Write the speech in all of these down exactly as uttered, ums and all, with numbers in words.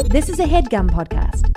This is a HeadGum podcast.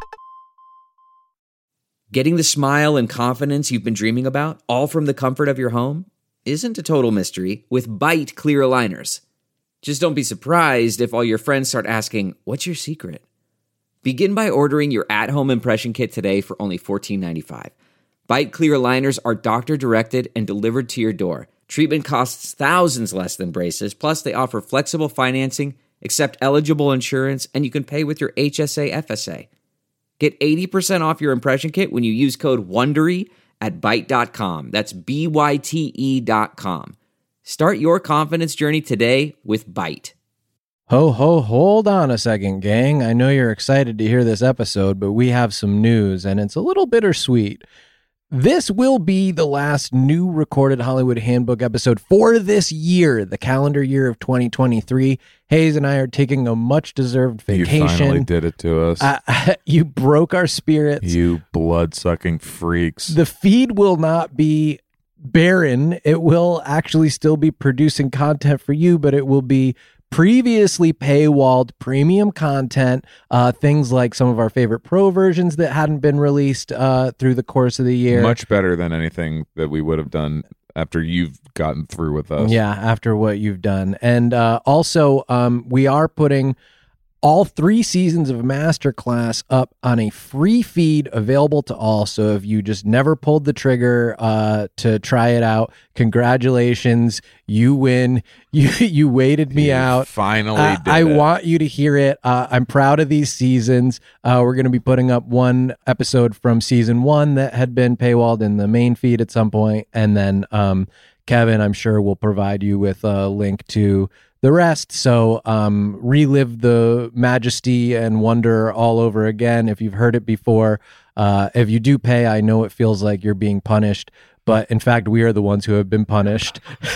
Getting the smile and confidence you've been dreaming about, all from the comfort of your home, isn't a total mystery with Byte clear aligners. Just don't be surprised if all your friends start asking, "What's your secret?" Begin by ordering your at-home impression kit today for only fourteen ninety-five. Byte clear aligners are doctor-directed and delivered to your door. Treatment costs thousands less than braces, plus they offer flexible financing, accept eligible insurance, and you can pay with your H S A F S A. Get eighty percent off your impression kit when you use code WONDERY at byte dot com. That's B Y T E dot com. Start your confidence journey today with Byte. Ho, ho, hold on a second, gang. I know you're excited to hear this episode, but we have some news, and it's a little bittersweet. This will be the last new recorded Hollywood Handbook episode for this year, the calendar year of twenty twenty-three. Hayes and I are taking a much-deserved vacation. You finally did it to us. Uh, you broke our spirits. You blood-sucking freaks. The feed will not be barren. It will actually still be producing content for you, but it will be previously paywalled premium content, uh, things like some of our favorite pro versions that hadn't been released uh, through the course of the year. Much better than anything that we would have done after you've gotten through with us. Yeah, after what you've done. And uh, also, um, we are putting all three seasons of Masterclass up on a free feed available to all. So if you just never pulled the trigger uh, to try it out, congratulations, you win. You you waited me You out. Finally uh, did I it. want you to hear it. Uh, I'm proud of these seasons. Uh, we're going to be putting up one episode from season one that had been paywalled in the main feed at some point. And then um, Kevin, I'm sure, will provide you with a link to the rest. So um, relive the majesty and wonder all over again. If you've heard it before, uh, if you do pay, I know it feels like you're being punished, but in fact, we are the ones who have been punished.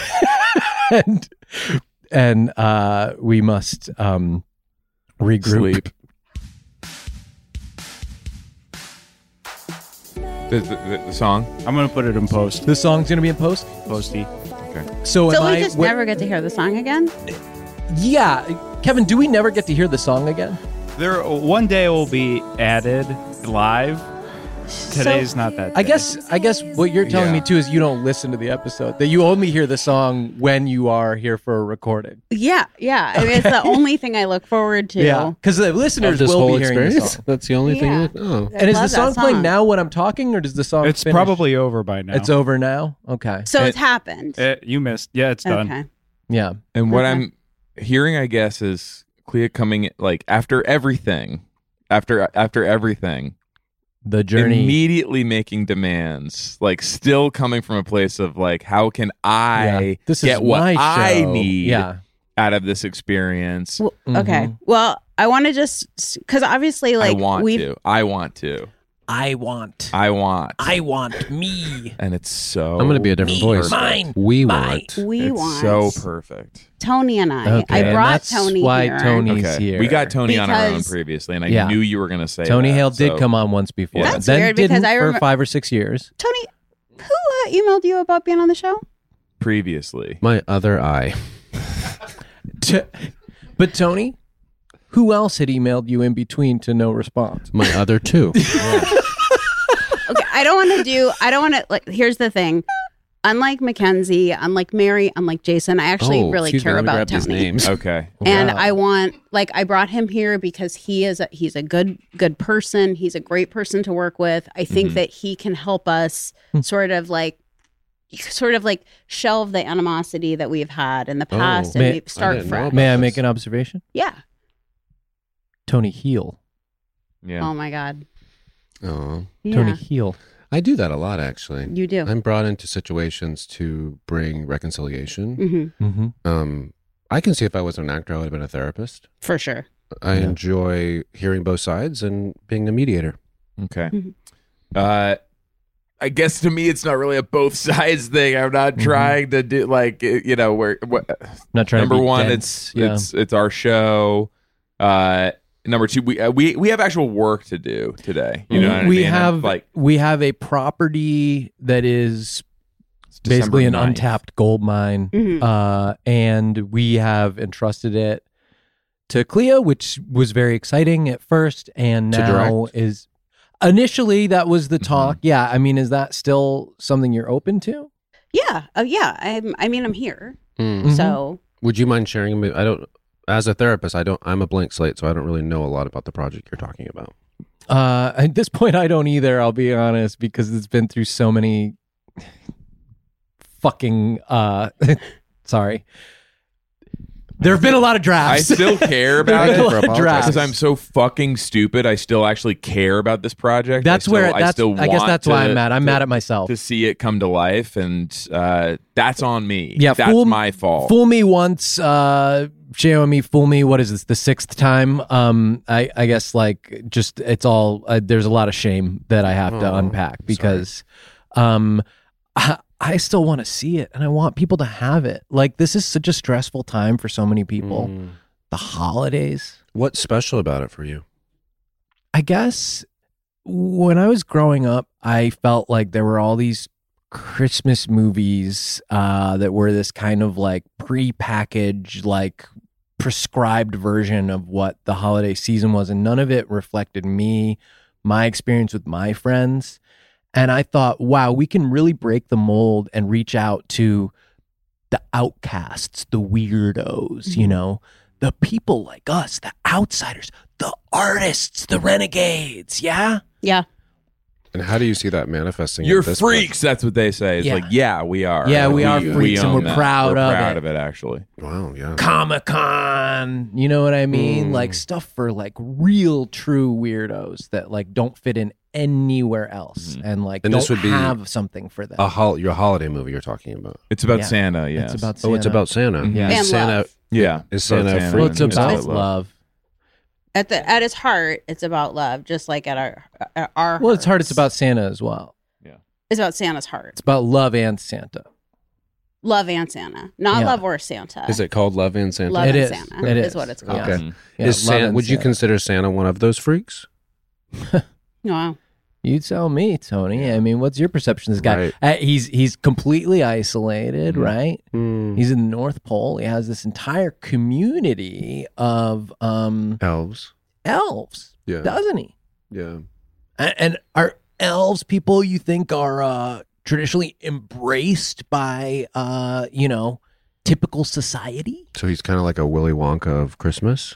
and and uh, we must um, regroup. Sleep. The, the, the song? I'm going to put it in post. The song's going to be in post? Posty. So, So am we I, just what- never get to hear the song again? Yeah. Kevin, do we never get to hear the song again? There, one day will be added live. Today's not that day. I guess I guess what you're telling Yeah. me too is you don't listen to the episode. That you only hear the song when you are here for a recording. Yeah, yeah. I mean, it's the only thing I look forward to. Because the listeners Of this will whole be hearing the experience? song. That's the only Yeah. thing. Oh, I And is love the song, that playing now when I'm talking, or does the song? It's finish? probably over by now. It's over now. Okay. So It- it's happened. Eh, you missed. Yeah, it's done. Okay. Yeah. And what Okay. I'm hearing, I guess, is Clea coming, like, after everything, after after everything, The journey. immediately making demands, like, still coming from a place of, like, how can I Yeah. This get is what my I show. need Yeah. out of this experience? Well, Mhm. Okay. Well, I want to just because obviously, like I want we've to. I want to. I want. I want. I want me. and it's so. I'm going to be a different Me, voice. mine, we mine. want. we it's want so perfect. Tony and I. Okay, I and brought that's Tony why here. Tony- He's Okay, here. we got Tony on our own Because- previously, and I Yeah. knew you were going to say Tony that, Hale did so- come on once before. Yeah. That's then weird because didn't I for remem- five or six years. Tony, who uh, emailed you about being on the show? previously. My other eye. T- but Tony, who else had emailed you in between to no response? My other two. Okay, I don't want to do. I don't want to. Like, here's the thing. Unlike Mackenzie, unlike Mary, unlike Jason, I actually oh, really excuse care me, let me about grab these Tony. names. Okay. And Wow. I want, like, I brought him here because he is a, he's a good good person. He's a great person to work with. I think Mhm. that he can help us Hmm. sort of like sort of like shelve the animosity that we've had in the Oh. past and May- we start didn't know fresh. about May I this. make an observation? Yeah. Tony Heel. Yeah. Oh my God. Oh, Yeah. Tony Heel. I do that a lot, actually. You do. I'm brought into situations to bring reconciliation. hmm Mm-hmm. Um, I can see if I wasn't an actor, I would have been a therapist. For sure. I Yeah. enjoy hearing both sides and being the mediator. Okay. Mhm. Uh, I guess to me, it's not really a both sides thing. I'm not Mhm. trying to do like you know where. What, Not trying number to be one, dense. it's yeah. it's it's our show. Uh, number two, we uh, we we have actual work to do today. You know, what I we mean? And, have like we have a property that is it's December basically an ninth. untapped gold mine, Mhm. uh, and we have entrusted it to Clea, which was very exciting at first, and To now direct? is initially that was the Mhm. talk. Yeah, I mean, is that still something you're open to? Yeah. Oh, yeah. I'm, I mean, I'm here. Mm. Mhm. So Would you mind sharing? I don't. As a therapist, I don't. I'm a blank slate, so I don't really know a lot about the project you're talking about. Uh, at this point, I don't either. I'll be honest, because it's been through so many fucking. Uh, sorry, there have been a lot of I drafts. still care about There have been it a lot of Apologize. drafts. because I'm so fucking stupid. I still actually care about this project. That's I still, where I that's. still I guess want that's why to- I'm mad. I'm to- mad at myself. to see it come to life, and uh, that's on me. Yeah, that's fool- my fault. Fool me once, uh, shame on me. Fool me. What is this? The sixth time? Um, I, I guess like just it's all. Uh, there's a lot of shame that I have to Oh, unpack because, um, I, I still want to see it and I want people to have it. Like this is such a stressful time for so many people. Mm. The holidays. What's special about it for you? I guess when I was growing up, I felt like there were all these Christmas movies uh, that were this kind of like pre-packaged, like prescribed version of what the holiday season was, and none of it reflected me, my experience with my friends. And I thought, wow, we can really break the mold and reach out to the outcasts, the weirdos, you know, the people like us, the outsiders, the artists, the renegades. Yeah. yeah. And how do you see that manifesting? You're at this freaks. That's what they say. It's Yeah. like, yeah, we are. Yeah, we are we freaks and own we're that. proud we're of proud it. of it, actually. point? Wow. Yeah. Comic Con, you know what I mean? Mm. Like stuff for like real true weirdos that like don't fit in anywhere else Mhm. and like And don't this would be have something for them. A hol- your holiday movie you're talking about. It's about Yeah. Santa. Yes. It's about Oh, it's Santa. about Santa. Mhm. Yeah. Is And Santa love. yeah. Is It's about Santa Santa free? Well, it's and about love. love. At the at its heart, it's about love, just like at our at our. Well, it's hard. It's hearts. about Santa as well. It's about Santa's heart. It's about love and Santa. Love and Santa, not Yeah. love or Santa. Is it called Love and Santa? Love It and is. Santa It is is. what it's called. Yeah. Okay. Mhm. Yeah, Is love Santa? and Would you Santa. consider Santa one of those freaks? Wow. You tell me, Tony. I mean, what's your perception of this guy? Right. Uh, he's he's completely isolated, Mhm. right? Mm. He's in the North Pole. He has this entire community of um, Elves. elves, Yeah. doesn't he? Yeah. And, and are elves people you think are uh, traditionally embraced by uh, you know typical society? So he's kind of like a Willy Wonka of Christmas.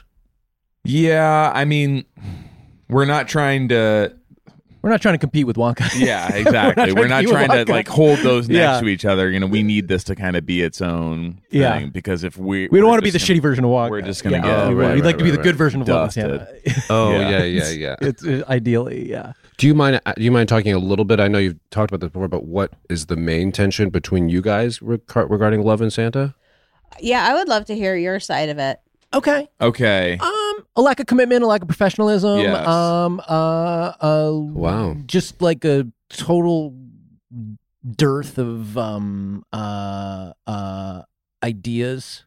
Yeah. I mean, we're not trying to. We're not trying to compete with Wonka. Yeah, exactly. We're We're not not trying trying to to like hold those next Yeah. to each other. You know, we need this to kind of be its own thing Yeah. because if we We don't we're want to be the just gonna- shitty version of Wonka. we're just gonna Yeah. get- Oh, We'd right, like right, to be right, the good right. version of Love and Dusted. Santa. Oh Yeah. yeah, yeah, yeah. It's uh, ideally, yeah. Do you mind? Do you mind talking a little bit? I know you've talked about this before, but what is the main tension between you guys reg- regarding Love and Santa? Yeah, I would love to hear your side of it. Okay. Okay. Um, a lack of commitment, a lack of professionalism. Yes. Um, uh, uh, Wow. just like a total dearth of um, uh, uh, ideas.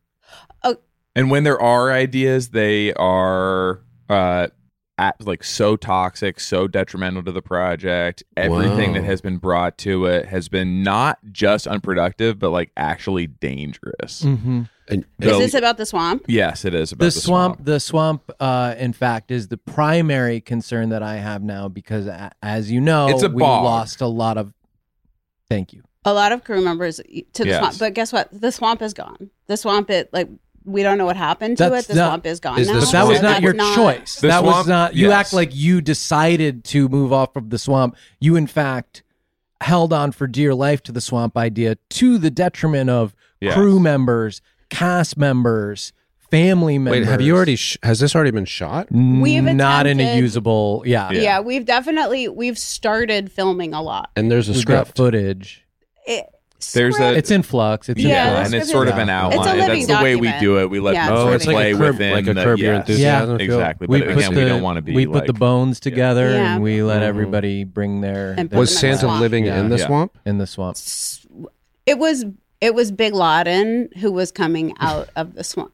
And when there are ideas, they are uh at, like so toxic, so detrimental to the project. Everything Wow. that has been brought to it has been not just unproductive, but like actually dangerous. Mm-hmm. And, Is So- this about the swamp? Yes, it is about The, the, swamp, the swamp, uh, in fact, is the primary concern that I have now because, a- as you know, It's a we bog. lost a lot of. Thank you. A lot of crew members to the Yes. swamp, but guess what? The swamp is gone. The swamp, it like we don't know what happened to That's it. The not- swamp is gone is now. the But that was swamp- not That's your not- choice. The that was swamp- not. You yes. act like you decided to move off of the swamp. You, in fact, held on for dear life to the swamp idea to the detriment of Yes. crew members, cast members, family members. wait, have you already? Sh- has this already been shot? We've not in a attempted- usable? Yeah, Yeah. Yeah. we've definitely we've started filming a lot. And there's a we've got script. footage. It, There's script- a- It's in flux. It's Yeah, in Yeah, the flux. and script it's sort of is- an It's a outline. living That's the way we document. do it. We let Yeah, them it's Oh, sort it's of like play a curb, within like a the- curb your yes. enthusiasm. feel? Exactly. We But put again, the, we don't want to be we like put the bones together Yeah. and we let Mhm. everybody bring their, And their Was put them in the Santa swamp. living Yeah. in the Yeah. swamp? in the swamp. It was it was Big Laden who was coming out of the swamp.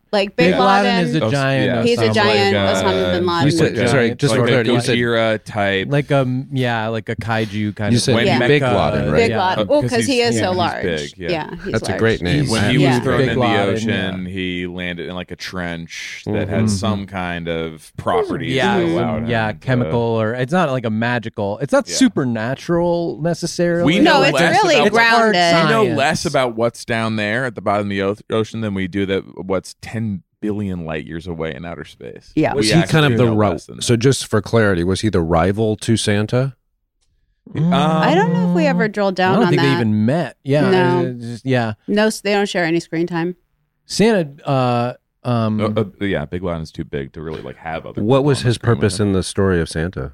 Like Big Big Laden Laden, is a Os- giant. yeah. he's a Osama. giant Like, uh, Osama bin Laden. You said- Like, sorry, uh, just like for a clarity, you said- Gojira type. Like a yeah, like a kaiju kind You of. said like Yeah. Big mecha- Laden, right? Big yeah. Laden. Oh, Well, 'cause because he he's- is yeah, so he's large. big, yeah. he's That's a large. great name. when I he Yeah. was thrown Big into Laden, the ocean, yeah. he landed in like a trench that Mhm. had some kind of properties Yeah, that Mhm. allowed some- him yeah, to- chemical or it's not like a magical. It's not Yeah. supernatural necessarily. We No, know it's less really about- It's hard grounded. We know science. less about what's down there at the bottom of the o- ocean than we do that what's ten billion light years away in outer space. Yeah. Was We he kind actually of the know ri- less than So just for clarity, was he the rival to Santa? Mm. I don't know if we ever drilled I down don't on think that. they even met. Yeah, No. uh, just- yeah. No, they don't share any screen time. Santa. Uh, um, Uh, uh, yeah, Big Laden is too big to really like have other. What people was on the his screen with purpose him. in the story of Santa?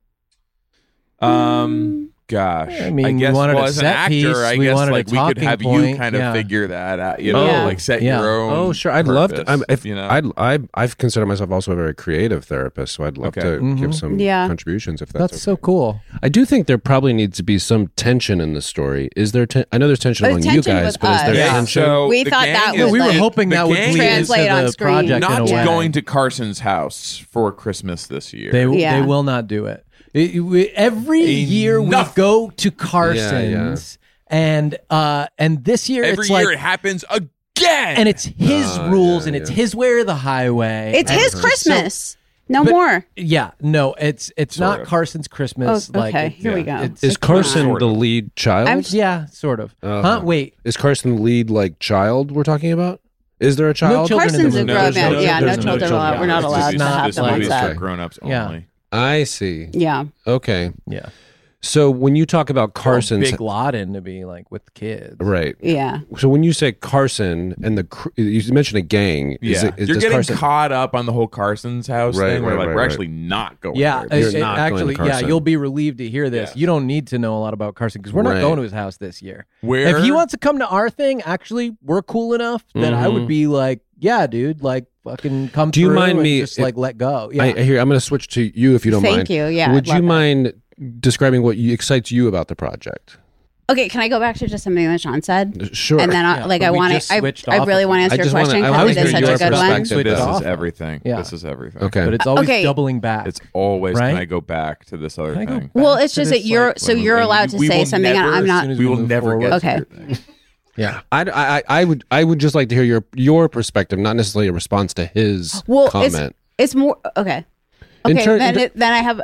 Um, gosh, I mean, we guess wanted well, a as an set actor, piece. I We guess wanted a like we could talking have you point. kind of Yeah. figure that out. You know, Yeah. like set Yeah. your own. Oh, sure. I'd love to. purpose, I'm, if, you know, I'd, I, I've considered myself also a very creative therapist, so I'd love Okay. to Mhm. give some Yeah. contributions if that's, that's so okay. cool. I do think there probably needs to be some tension in the story. Is there? Ten- I know there's tension Oh, among you tension guys, with but is there us. yeah. tension? So We the thought gang that is was we were like- hoping the that would gang lead is Translate into on the screen. project not in a way. going to Carson's house for Christmas this year. They Yeah. they will not do it. It- we- every year we Enough. go to Carson's, and uh, and this year Every it's year like, it happens again, and it's his Oh, rules, yeah, and it's yeah. his way or the highway. It's and his so- Christmas. No But- more. yeah, no, it's it's Sort not of. Carson's Christmas. Oh, like okay, it- here we yeah. go. It's- Is It's Carson Sort the of. lead child? I'm- yeah, sort of. Uh-huh. Huh? Wait, Is Carson the lead like child we're talking about? Is there a child? children in the Carson's a movie. grown There's man. no- Yeah, no there's no children allowed. children. We're not It's allowed just to not have this them like on movie's that. set. for grown-ups Yeah. only. I see. Yeah. Okay. yeah, So when you talk about Carson's, Big Laden to be like with kids, right? Yeah. So when you say Carson and the cr- you mentioned a gang, is Yeah, it, is, you're does getting Carson, caught up on the whole Carson's house Right, thing. Where right, like right, we're right. actually not going. Yeah, there. You're it- it not going to actually, yeah, Carson. you'll be relieved to hear this. Yes. You don't need to know a lot about Carson because we're not Right. going to his house this year. Where If he wants to come to our thing, actually, we're cool enough that I would Mhm. be like, yeah, dude, like fucking come Do you through mind and me- just like let go. Yeah. I, I hear. I'm going to switch to you if you don't Thank mind. you. Yeah. Would I'd you love it. mind describing what you, excites you about the project? Okay, can I go back to just something that Sean said? Sure. And then I, Yeah, like but I we want just to, I, switched I off really of want to it. answer I your just wanna- question I because always it is hear such your a good one. perspective. So this Switch is off. everything. Yeah. This is everything. Okay. But it's always Okay. doubling back. It's always Right? can I go back to this other Can I go thing? back Well, it's to just this, that you're like, so when- you're when allowed to we say will something, and never- I'm as not. soon as We will move never forward. get to Okay. your thing. Yeah. I, I, I would I would just like to hear your your perspective, not necessarily a response to his Well, comment. It's more okay. In Okay, turn- then in- it, then I have.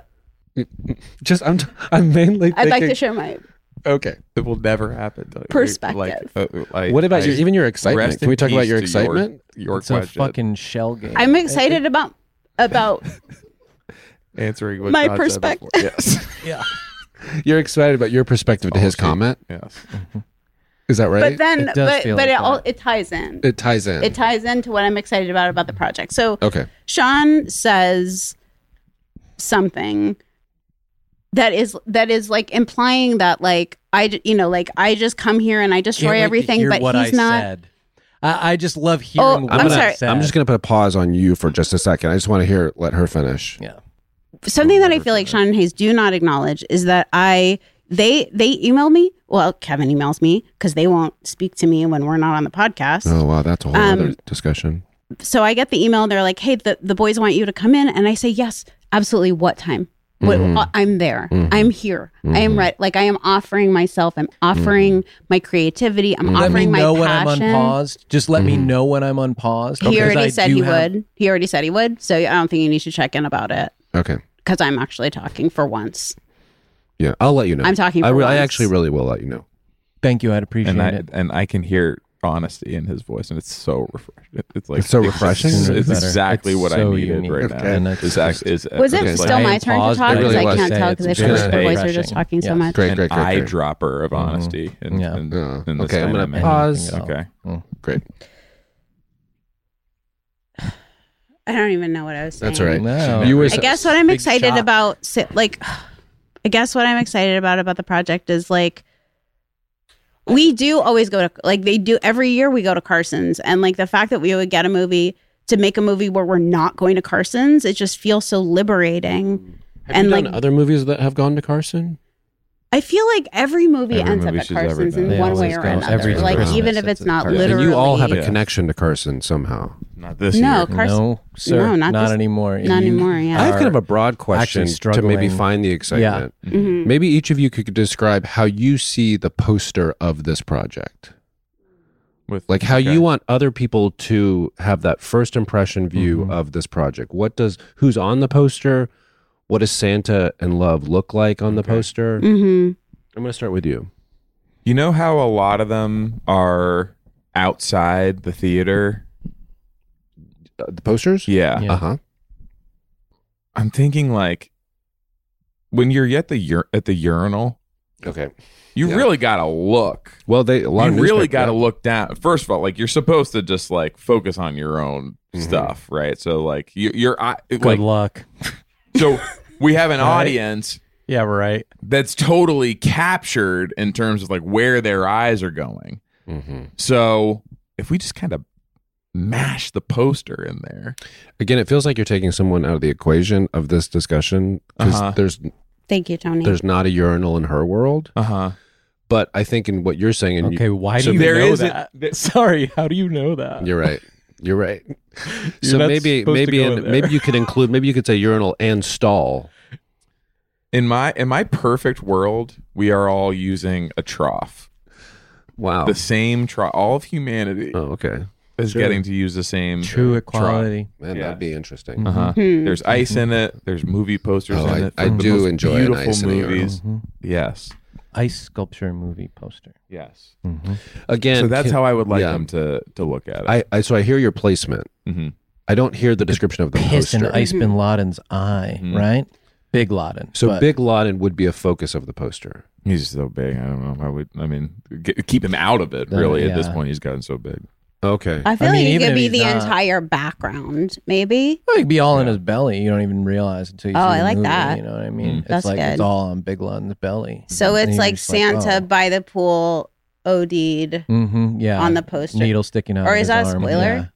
Just I'm I'm mainly. I'd like thinking- to share my. Okay. It will never happen. Like, Perspective. Like, uh, like, What about I- your, even your excitement? rest Can we in talk about peace your to excitement? Your, your It's a question. fucking shell game. I'm excited about about. Answering what my John said before. perspective. Yes. yeah. You're excited about your perspective to his Policy. comment. Yes. Is that right? But then, It does but feel but like it all that. it ties in. it ties in. It ties into what I'm excited about about the project. So okay. Sean says something that is that is like implying that like I j- you know like I just come here and I Can't destroy wait to everything, hear but what he's I not. Said. I, I just love hearing. Oh, what I'm I'm, I gonna, sorry. said. I'm just going to put a pause on you for just a second. I just want to hear let her finish. Yeah. Something that I never feel like finish. Sean and Hayes do not acknowledge is that I they they email me. Well, Kevin emails me because they won't speak to me when we're not on the podcast. Oh wow, that's a whole Um, other discussion. So I get the email. They're like, "Hey, the, the boys want you to come in," and I say, "Yes, absolutely. What time? What, Mhm. uh, I'm there. Mhm. I'm here. I am Mhm. ready. Like I am offering myself. I'm offering my creativity. I'm Mhm. Let me offering my know when I'm passion." unpaused. Just let me Mhm. know when I'm unpaused. He because already I said do he have- would. He already said he would. So I don't think you need to check in about it Okay. because I'm actually talking for once. Yeah, I'll let you know. I'm talking I, for re- I once. actually really will let you know. Thank you. I'd appreciate And I it. and I can hear honesty in his voice, and it's so refreshing. It's like It's so refreshing? It's, It's better. exactly It's what so I needed unique. right Okay. now. And it's Is just- act- is Was it it's still I my am turn to paused. talk? It Because really I was. can't Say tell it's because I feel just like the boys are just refreshing. talking so Yes. much. Great, an great, great, great. eyedropper of honesty. And, Yeah. and, Yeah. and Okay, I'm gonna dynamic. pause. Okay. Great. I don't even know what I was saying. That's all right. No. You were. I guess what I'm Big excited shot. about, si- like, I guess what I'm excited about about the project is like, we do always go to like they do every year. We go to Carson's, and like the fact that we would get a movie to make a movie where we're not going to Carson's, it just feels so liberating. Have and, you done like- other movies that have gone to Carson? I feel like every movie Every ends movie up at she's ever Carson's done. in They one always way or go. another. Every Like Christmas even if it's it's not at Carson's. literally. And you all have a Yeah. connection to Carson somehow. Not this No, year. Carson. No, sir, No, not not this- anymore. not You anymore, yeah. I have kind of are a broad question actually to maybe struggling. find the excitement. Mhm. Maybe each of you could describe how you see the poster of this project. With Like how okay. you want other people to have that first impression view Mhm. of this project. What does who's on the poster? What does Santa and Love look like on the Okay. poster? Mhm. I'm going to start with you. You know how a lot of them are outside the theater? Uh, the posters? Yeah. Yeah. Uh-huh. I'm thinking like when you're at the ur- at the urinal, Okay. you Yeah. really got to look. Well, they a lot You of really newspaper- got to yeah. look down. First of all, like you're supposed to just like focus on your own Mhm. stuff, right? So like you, you're I- Good like luck. so we have an Right. audience Yeah, right. that's totally captured in terms of like where their eyes are going. Mhm. So if we just kind of mash the poster in there, Again, it feels like you're taking someone out of the equation of this discussion because Uh-huh. there's Thank you, Tony. there's not a urinal in her world. uh huh. But I think in what you're saying, and Okay, why so do you there know is a- that? there- Sorry, how do you know that? you, you're right. You're right. You're so not maybe supposed to maybe go in, in there. maybe you could include maybe you could say urinal and stall. In my in my perfect world, we are all using a trough. Wow. The same trough. All of humanity oh, okay. is sure. getting to use the same True uh, equality. Man, Yeah. that'd be interesting. trough. Uh-huh. Hmm. There's ice in it. There's movie posters Oh, in I- it. I from the do most enjoy an beautiful ice in a urinal. movies. Mhm. Yes. Ice sculpture movie poster. Yes. Mm-hmm. Again, So that's can- how I would like yeah. them to to look at it. I, I so I hear your placement. hmm I don't hear the description of the Piss in poster. Ice Bin Laden's eye, Mhm. right? Big Laden. So but- Big Laden would be a focus of the poster. He's so big. I don't know. I would. I mean, get, keep him out of it. Uh, Really, at this yeah. point, he's gotten so big. Okay. I feel I mean, like it even could if be he's the not- entire background, maybe. It could be all in Yeah. his belly. You don't even realize until you Oh, see I the like movie, that. You know what I mean? Mm. It's That's like it's good. all on Big Laden's belly. So And it's you're like just Santa oh. by the pool OD'd Mhm, yeah, on the poster. needle sticking out. Or of is his that a arm, spoiler? yeah.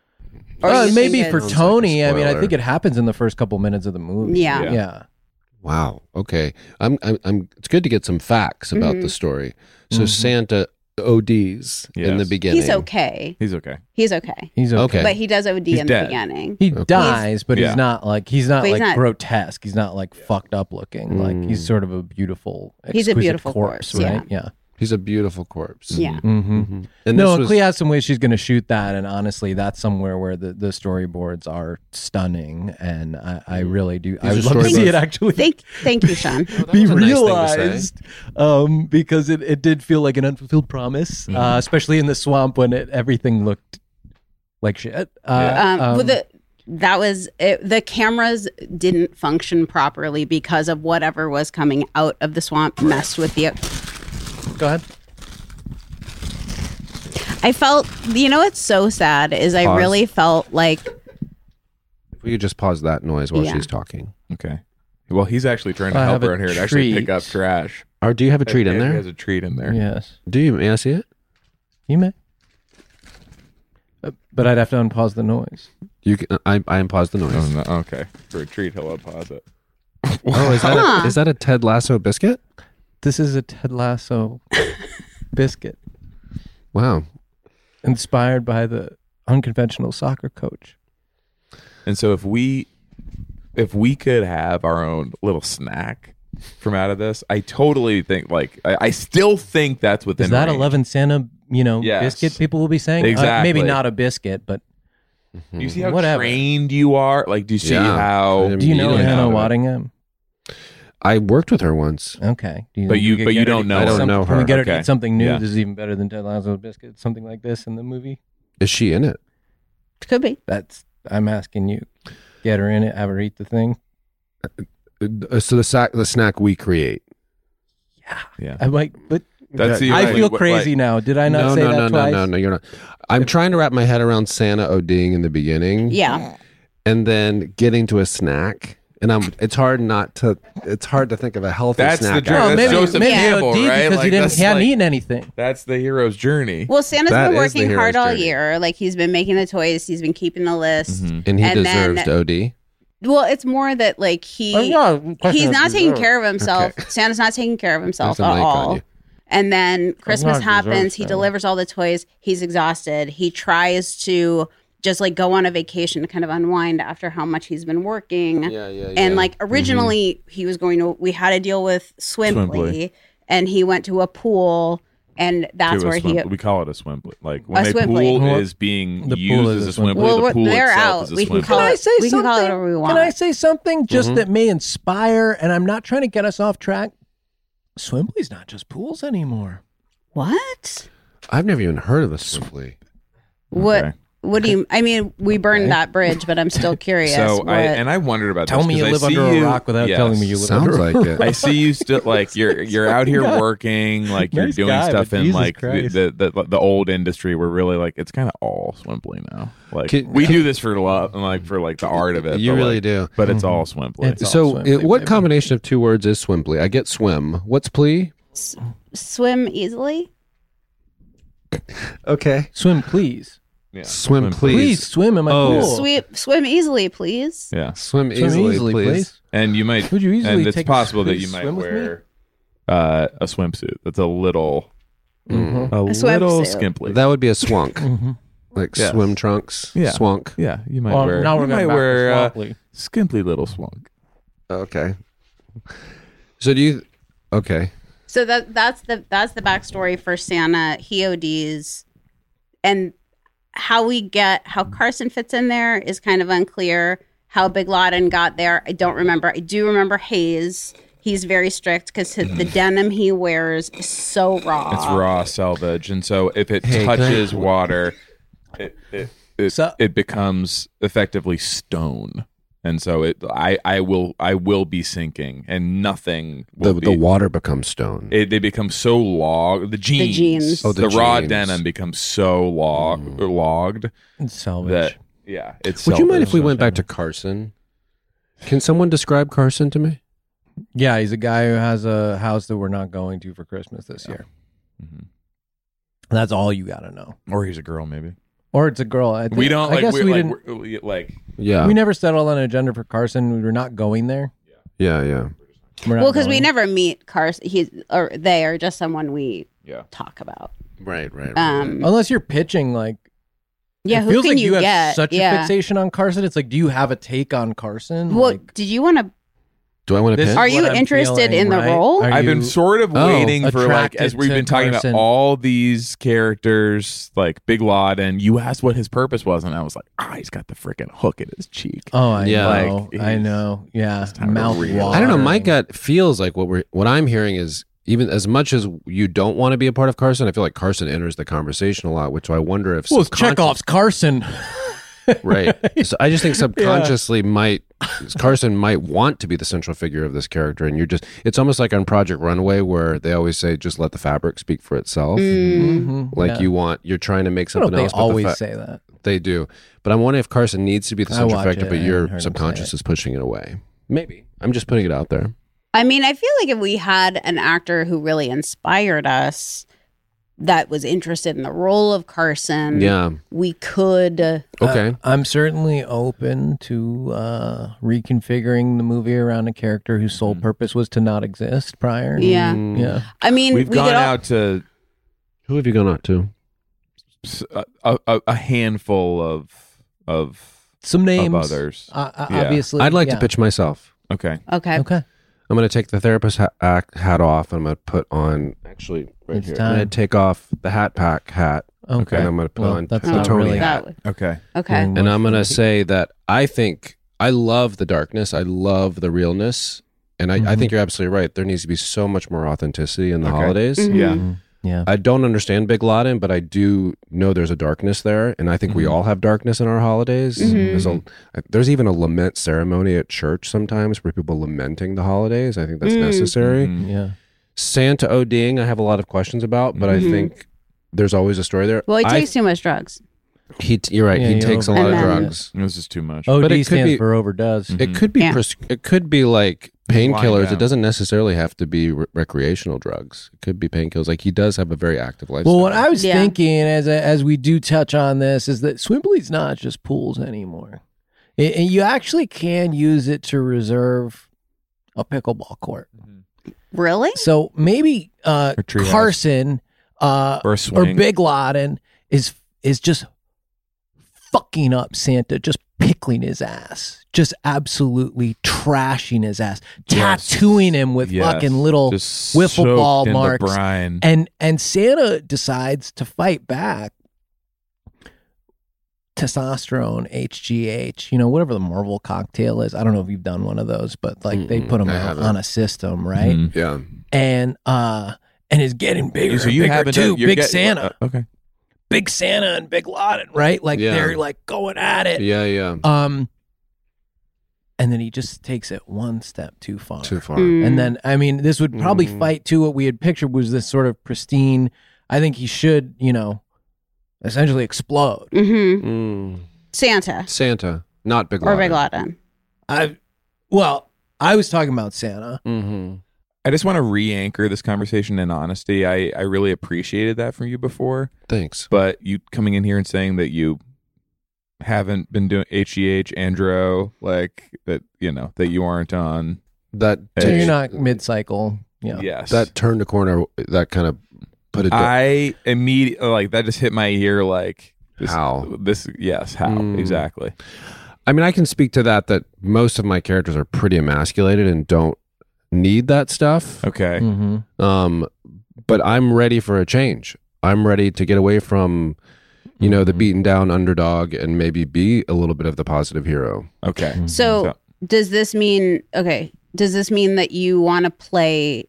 Or Uh, you maybe think for it's- Sounds like a Tony. I mean, I spoiler. think it happens in the first couple minutes of the movie. Yeah. Yeah. yeah. Wow. Okay. I'm, I'm. I'm. It's good to get some facts about Mhm. the story. So Mhm. Santa O Ds in the Yes. beginning. He's okay. He's okay. He's okay. He's okay. Okay. But he does O D He's in dead. the beginning. He Okay. dies, but Yeah. he's not like he's not But he's like not- grotesque. He's not like fucked up looking. Like he's Mm. sort of a beautiful, He's a exquisite beautiful corpse, corpse, right? Yeah. He's a beautiful corpse. Yeah. Mm-hmm. Mhm. And No, this and was- Clea has some ways she's going to shoot that, and honestly, that's somewhere where the, the storyboards are stunning, and I, I really do. I These would are love to see storyboards. it actually Thank, thank you, Sean. that be was a nice thing to say. realized, um, because it, it did feel like an unfulfilled promise, Mm-hmm. uh, especially in the swamp when it everything looked like shit. Uh, Um, um, with the that was it, the cameras didn't function properly because of whatever was coming out of the swamp messed with the. go ahead. I felt, you know, what's so sad is I Pause. really felt like If we could just pause that noise while Yeah. she's talking. Okay. Well, he's actually trying to I help have a around here to actually pick treat. up trash. Or do you have a treat in He there? has a treat in there. Yes, Do you? May I see it? you may, Uh, but I'd have to unpause the noise. You can. I. I unpause the noise. Oh, no. Okay. For a treat, he'll unpause it. Oh, is that Huh. a, is that a Ted Lasso biscuit? This is a Ted Lasso biscuit, Wow. inspired by the unconventional soccer coach. And so if we if we could have our own little snack from out of this, I totally think like I, I still think that's within Is that range. eleven Santa, you know, Yes. biscuit people will be saying? Uh, Exactly. maybe not a biscuit, but Do you see how Whatever. trained you are? Like, do you see Yeah. how? do you know Immediately Hannah out of it. Waddingham? I worked with her once. Okay. Do you But think you- we could but you get her don't to know eat her. I don't some- know Can we her. get her to Okay. eat something new? Yeah. This is even better than Ted Lasso's biscuit. Something like this in the movie. Is she in it? could be. That's. I'm asking you. Get her in it. Have her eat the thing. Uh, So the sac, the snack we create. Yeah, I might. But that's the. I like, feel what- crazy like- now. Did I not no, say no, that no, twice? no, no, no. You're not. I'm trying to wrap my head around Santa ODing in the beginning. Yeah. And then getting to a snack. And I'm. It's hard not to. It's hard to think of a healthy That's the snack. journey. Oh, That's maybe Joseph maybe Campbell, O D right? because Like, he didn't. that's He hadn't like- eaten anything. That's the hero's journey. Well, Santa's That been is the working hard hero's all journey. year. Like he's been making the toys. He's been keeping the list. Mhm. And he And deserves then- to O D. Well, it's more that like he he's not taking care of himself. Okay. Santa's not taking care of himself There's a at mic on all. you. And then Christmas not happens. dessert, He Santa. delivers all the toys. He's exhausted. He tries to just like go on a vacation to kind of unwind after how much he's been working. Yeah, yeah, And yeah. like originally he was going to, we had to deal with Swimply, Swimply. and he went to a pool, and that's To a where swim- he. we call it a swim pool. Like when A a swimply. pool is being The pool used is as a a swim swim pool, Well, the we're- pool they're itself out. is a We can swim call pool. Can I say We can something? call it whatever we want. Can I say something just Mhm. that may inspire? And I'm not trying to get us off track. Swimply's not just pools anymore. What? I've never even heard of a Swimply. What? Okay. What do you? I mean, we burned that bridge, but I'm still curious. So what, I and I wondered about Tell this me you 'cause I live see under you- a rock without Yes. telling me you live Sounds under like a rock. it. I see you still like you're you're out here working, like you're Nice doing guy, stuff but in Jesus like the, Christ. the the the old industry. We're really like it's kind of all Swimply now. Like Can- we can- do this for love and like for like the art of it. You but, really like, do. but it's all Swimply. It's all So, Swimply, it, what baby. combination of two words is Swimply? I get swim. What's plea? swim easily? Okay. Swim, please. Yeah. Swim, Please please. swim in my Oh. pool. Sweep, swim easily, please. Yeah, Swim, Swim easily, easily, please. please. and you might Would you easily and it's take a possible that swim- you might swim with me? wear uh, a swimsuit that's a little Mhm. a, A little swimsuit. skimply. That would be a swunk. Mhm. Like Yes. swim trunks. Yeah. Swunk. yeah, you might Well, wear now we're you going might back wear to uh, Swamply. skimply little swunk. Okay. So do you okay. So that that's the that's the backstory for Santa. He O Ds, and how we get how Carson fits in there is kind of unclear. How Big Loudon got there, I don't remember. I do remember Hayes. He's very strict because the denim he wears is so raw. It's raw selvage, and so if it Hey, can I- touches water, it it it, So- it becomes effectively stone, and so it I I will I will be sinking, and nothing The will the be, water becomes stone. It, they become so logged. The jeans, jeans. Oh, the raw jeans. denim becomes so log, logged It's salvage. that yeah, it's. Would you mind if we selvage. went back to Carson? Can someone describe Carson to me? Yeah, he's a guy who has a house that we're not going to for Christmas this year. Mhm. That's all you got to know. Or he's a girl, maybe. Or it's a girl. I think, We don't I like. guess we're, we like, didn't. we're- we- like Yeah. We never settled on an agenda for Carson. We were not going there. yeah, yeah. We're not well, because we going. never meet Carson. He's or they are just someone we yeah. talk about. Right, right, right. Um, Unless you're pitching, like, yeah, it who feels can like you, you, have get? such yeah. a fixation on Carson. It's like, do you have a take on Carson? Well, like, did you want to? Do I want to this pitch? is Are what you I'm interested feeling, in the right? role? Are I've been you- sort of Oh, waiting for like as attracted we've been to talking Carson. about all these characters, like Big Lot, and you asked what his purpose was, and I was like, ah, he's got the freaking hook in his cheek. Oh, I Yeah. know. Like, I he's- know. Yeah. it's time to Mouth read. water. I don't know. My gut feels like what we're what I'm hearing is even as much as you don't want to be a part of Carson, I feel like Carson enters the conversation a lot, which I wonder if Well, it's subconscious- Chekhov's Carson. right. So I just think subconsciously might Carson might want to be the central figure of this character, and you're just it's almost like on Project Runway where they always say just let the fabric speak for itself. Mhm. Like Yeah. you want you're trying to make I don't something know if else. they but the always fa- say that. They do, but I'm wondering if Carson needs to be the I central watch factor, it. but I haven't your heard him subconscious say is pushing it away. Maybe I'm just putting it out there. I mean, I feel like if we had an actor who really inspired us, that was interested in the role of Carson, Yeah. we could. Uh, Okay. I'm certainly open to uh, reconfiguring the movie around a character whose sole purpose was to not exist prior. yeah, Mm. Yeah. I mean, We've we gone could all, out to Who have you gone out to? s- a, a, a handful of of Some names. of others. Uh, uh, Yeah. Obviously. I'd like yeah. to pitch myself. Okay, Okay, Okay. I'm going to take the therapist ha- act- hat off, and I'm going to put on actually right It's here. time. I'm going to take off the hat pack hat, Okay. and I'm going to put Well, on that's the not Tony really- hat. that would, okay. okay. Mm. And I'm going to say that I think I love the darkness. I love the realness. And I, I Mhm. think you're absolutely right. There needs to be so much more authenticity in the Okay. holidays. Mhm. Yeah. Mhm. Yeah. I don't understand Big Loudon, but I do know there's a darkness there, and I think we Mhm. all have darkness in our holidays. Mhm. There's, a, there's even a lament ceremony at church sometimes where people lamenting the holidays. I think that's Mm. necessary. Mhm. Yeah. Santa ODing, I have a lot of questions about, but Mhm. I think there's always a story there. Well, he I- takes too much drugs. he t- you're right. Yeah, he he takes a over- lot of And then- drugs. This is too much. O But D it could stands be- for overdoes. Mhm. It could be Yeah. pres- it could be like painkillers. out. It doesn't necessarily have to be re- recreational drugs. It could be painkillers. Like he does have a very active lifestyle. Well, what I was Yeah. thinking as as we do touch on this is that Swimply's not just pools anymore. And and you actually can use it to reserve a pickleball court. Really? So maybe uh, Or treehouse. Carson uh, Or a or swing. Big Loden is is just fucking up Santa, just pickling his ass, just absolutely trashing his ass, Yes. tattooing him with Yes. fucking little Just wiffle soaked ball in the marks. brine. And and Santa decides to fight back. Testosterone, H G H, you know, whatever the Marvel cocktail is. I don't know if you've done one of those, but like they Mm-mm, put them I on, haven't. on a system, right? Mhm. Yeah. And uh and is getting bigger, So and you bigger haven't too. done- you're Big get- Santa, uh, okay. Big Santa, and Big Loden, right? Like Yeah. they're like going at it. Yeah, yeah. Um, and then he just takes it one step too far. Too far. Mm. And then, I mean, this would probably Mm. fight to what we had pictured was this sort of pristine. I think he should, you know, essentially explode. Mm-hmm. Mm. Santa Santa, not Big or Loden. Big Loden. I, well, I was talking about Santa. Mm-hmm. I just want to re-anchor this conversation in honesty. I, I really appreciated that from you before, Thanks. but you coming in here and saying that you haven't been doing H G H, Andro, like that, you know, that you aren't on. That So Hey. you're not mid-cycle. Yeah. Yes. that turned a corner. That kind of put it. I immediately, like, that just hit my ear like, this, How? This, yes, how? Mm. Exactly. I mean, I can speak to that. That most of my characters are pretty emasculated and don't need that stuff. Okay. Mm-hmm. Um, but I'm ready for a change. I'm ready to get away from, you know, the beaten down underdog and maybe be a little bit of the positive hero. Okay. So, So- does this mean okay? Does this mean that you want to play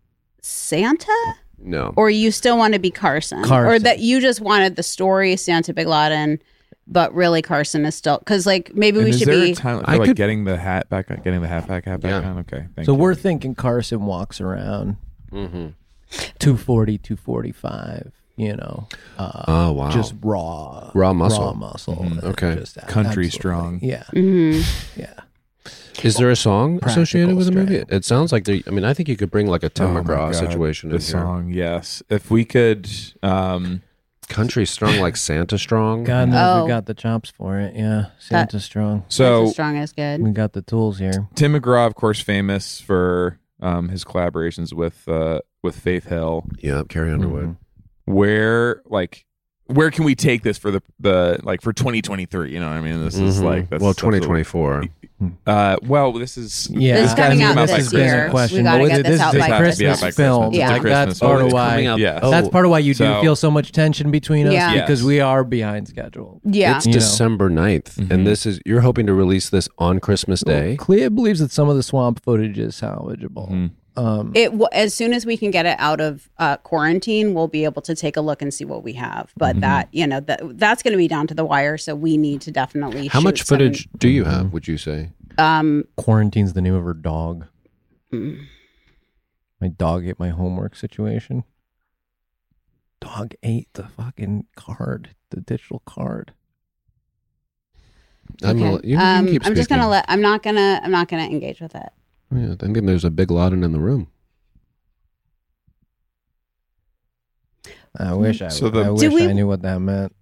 Santa, No. or you still want to be Carson, or Carson. that you just wanted the story Santa Big Loden, but really Carson is still because like maybe And we is should there be a time for I like could- getting the hat back, getting the hat back, hat back Yeah. on? Okay. Thank So you. we're thinking Carson walks around Mm-hmm. two forty, two forty-five, you know, uh, Oh wow. just raw, Raw muscle. raw muscle. Mhm. and Okay. just Country absolutely- strong. Yeah, Mhm. yeah. Is there a song Practical associated with the movie? strength. It sounds like there. I mean, I think you could bring like a Tim Oh my McGraw God, situation The in here. song, yes. If we could, um, Country strong like Santa strong. God knows Oh. we got the chops for it. Yeah, Santa strong. so That's as strong as good. We got the tools here. Tim McGraw, of course, famous for um, his collaborations with uh, with Faith Hill. Yep. Carrie Underwood. Where, like, where can we take this for the the like for twenty twenty-three? You know what I mean? This is Mhm. like that's well, stuff twenty that- twenty-four. Uh, well, this is Yeah, This is I coming mean, out this this has been year. a question. We gotta But get this this out is by a Christmas. Christmas Yeah, by film. Christmas. Yeah. Like, It's a that's Christmas part film. of why. Coming out- Yes. oh, That's part of why you do So- feel so much tension between us Yeah. because Yes. we are behind schedule. Yeah. It's You know. December ninth, Mhm. and this is you're hoping to release this on Christmas Day. Clea believes that some of the swamp footage is salvageable. Mhm. Um, It w- as soon as we can get it out of uh, quarantine, we'll be able to take a look and see what we have. But Mm-hmm. that you know that that's going to be down to the wire. So we need to definitely. How shoot much some- footage do you have? Would you say? Um, Quarantine's the name of her dog. mm. My dog ate my homework situation. Dog ate the fucking card, the digital card. I'm gonna okay. let- you, you um, can keep I'm just gonna speaking. let. I'm not gonna. I'm not gonna engage with it. Yeah, I think there's a Big Loden in the room. I wish I. So So the- I wish Do we- I knew what that meant.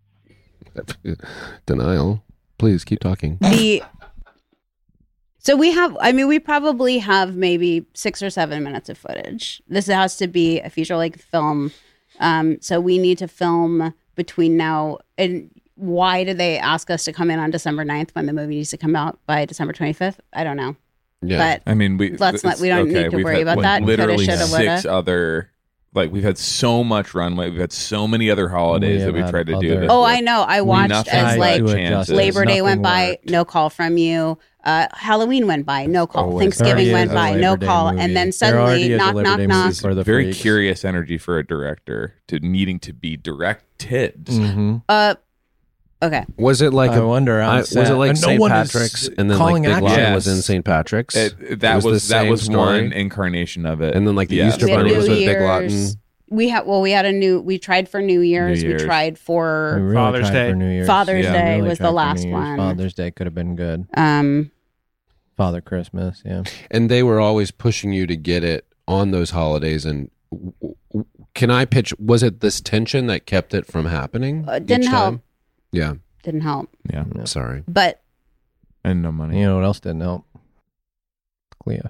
Denial. Please keep talking. The so we have. I mean, we probably have maybe six or seven minutes of footage. This has to be a feature length film. Um, so we need to film between now and. Why did they ask us to come in on December ninth when the movie needs to come out by December twenty-fifth? I don't know. Yeah. But I mean, we Let's not- it's- we don't need to we've worry had, about like, that. Coulda, Literally shoulda, six woulda. other, like we've had so much runway. We've had so many other holidays We that have we had tried to do. other- This Oh, with. I know. I watched Nothing as Tried like to chances. adjust it. Labor Day Nothing went by, worked. no call from you. Uh, Halloween went by, no call. Always. Thanksgiving Already went is a by, Labor no Day call. movie. And then There already suddenly, is a knock, Labor knock, Day knock. movie for the Very freaks. curious energy for a director to needing to be directed. Mm-hmm. Uh, okay. Was it like I a wonder. on I, was set. it like And no Saint one is Patrick's, and then calling like Big action. Loden was in Yes. Saint Patrick's, It, that It was, was the that same was one story? incarnation of it. and then like the Yes. Easter We had Bunny was New with Big Year's. Loden. We had well, we had a new. We tried for New Year's. New Year's. We tried We for really Father's tried Day. for New Year's. Father's Yeah. Day Really was tried the for last New Year's. one. Father's Day could have been good. Um, Father Christmas, yeah. And they were always pushing you to get it on those holidays. And w- w- can I pitch? Was it this tension that kept it from happening? Uh, didn't each help. time? Yeah. didn't help. Yeah. Sorry. But And no money. You know what else didn't help? Clea.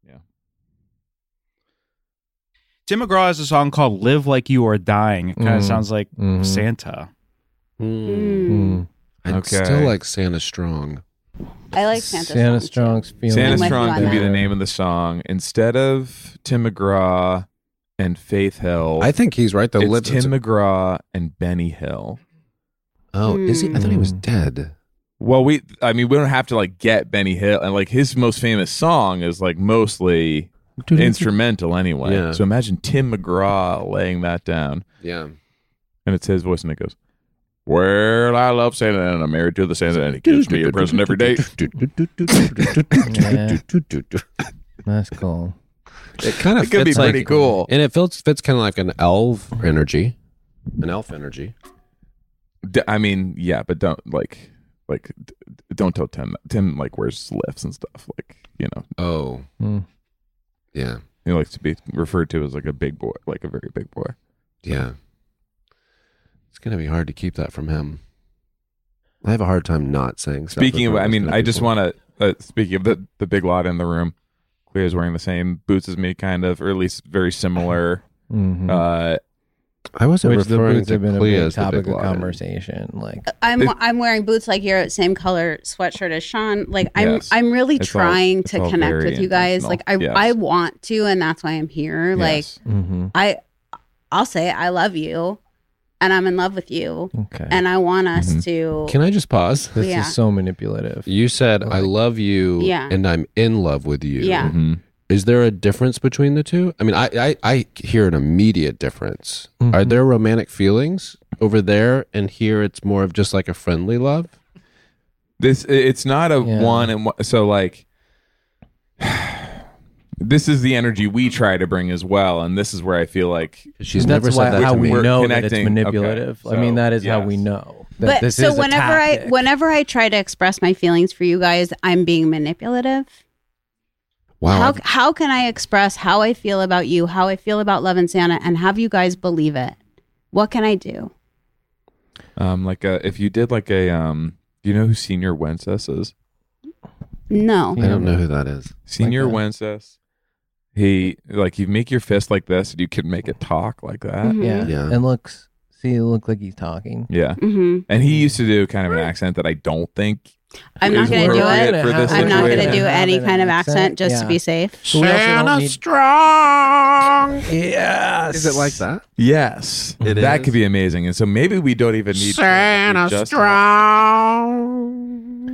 Tim McGraw has a song called "Live Like You Are Dying." It kind of Mm. sounds like Mhm. Santa. Mm. Mm. I Okay. still like Santa Strong. I like Santa. Santa Strong, too. Strong's feeling. Santa I'm with Strong you on could be that. the name of the song. Instead of Tim McGraw and Faith Hill, I think he's right. The it's lips. Tim McGraw and Benny Hill. Oh, is he? I thought he was Mm. dead. Well, we, I mean, we don't have to like get Benny Hill, and like his most famous song is like mostly instrumental anyway. Yeah. So imagine Tim McGraw laying that down, Yeah. and it's his voice, and it goes, "Well, I love Santa, and I'm married to the Santa, and he gives me a present every day." That's cool. It kind of It could be fits like- pretty cool. and it feels fits kind of like an elf energy, an elf energy. D- I mean, yeah, but don't like, like, d- don't tell Tim. Tim like wears lifts and stuff. Like, you know, Oh, Mm. yeah, he likes to be referred to as like a big boy, like a very big boy. yeah. It's gonna be hard to keep that from him. I have a hard time not saying. stuff Speaking in of, front I mean, those I just people. want to. Uh, speaking of the the big lot in the room, Clea's wearing the same boots as me, kind of, or at least very similar. Mhm. Uh, I wasn't Which the referring boots to have been a Clea big as the topic big of lion. conversation. Like, I'm It- I'm wearing boots like your same color sweatshirt as Sean. Like I'm Yes. I'm really It's all- trying it's to all connect very with you guys. intentional. Like I Yes. I want to, and that's why I'm here. Like yes. mhm. I I'll say I love you, and I'm in love with you, Okay. and I want us Mhm. to. Can I just pause? This Yeah. is so manipulative. You said I love you, Yeah. and I'm in love with you. Yeah. Mhm. Is there a difference between the two? I mean, I I, I hear an immediate difference. Are Mhm. there romantic feelings over there, and here it's more of just like a friendly love? This it's not a Yeah. one and one. So like, this is the energy we try to bring as well, and this is where I feel like She's That's never why, said that how to we me. We're know that it's connecting- manipulative. okay, I mean, so, that is how yes. we know. That But this so is a whenever I tactic. whenever I try to express my feelings for you guys, I'm being manipulative. Wow. How I've- how can I express how I feel about you, how I feel about Love and Santa, and have you guys believe it? What can I do? um like a, if you did like a um, do you know who Senior Wenceslas is? No. I don't know who that is. Senior that. Wenceslas. He like you make your fist like this, and you can make it talk like that. Mhm. yeah, Yeah. and looks, see, it look like he's talking. Yeah, hmm and he used to do kind of an accent that I don't think. I'm not is going to do appropriate it. for this I'm not going to situation. do any kind of accent just to Yeah. be safe. So we also don't need- Strong. Yes. Is it like that? Yes, It that is? could be amazing. And so maybe we don't even need Santa just- Strong.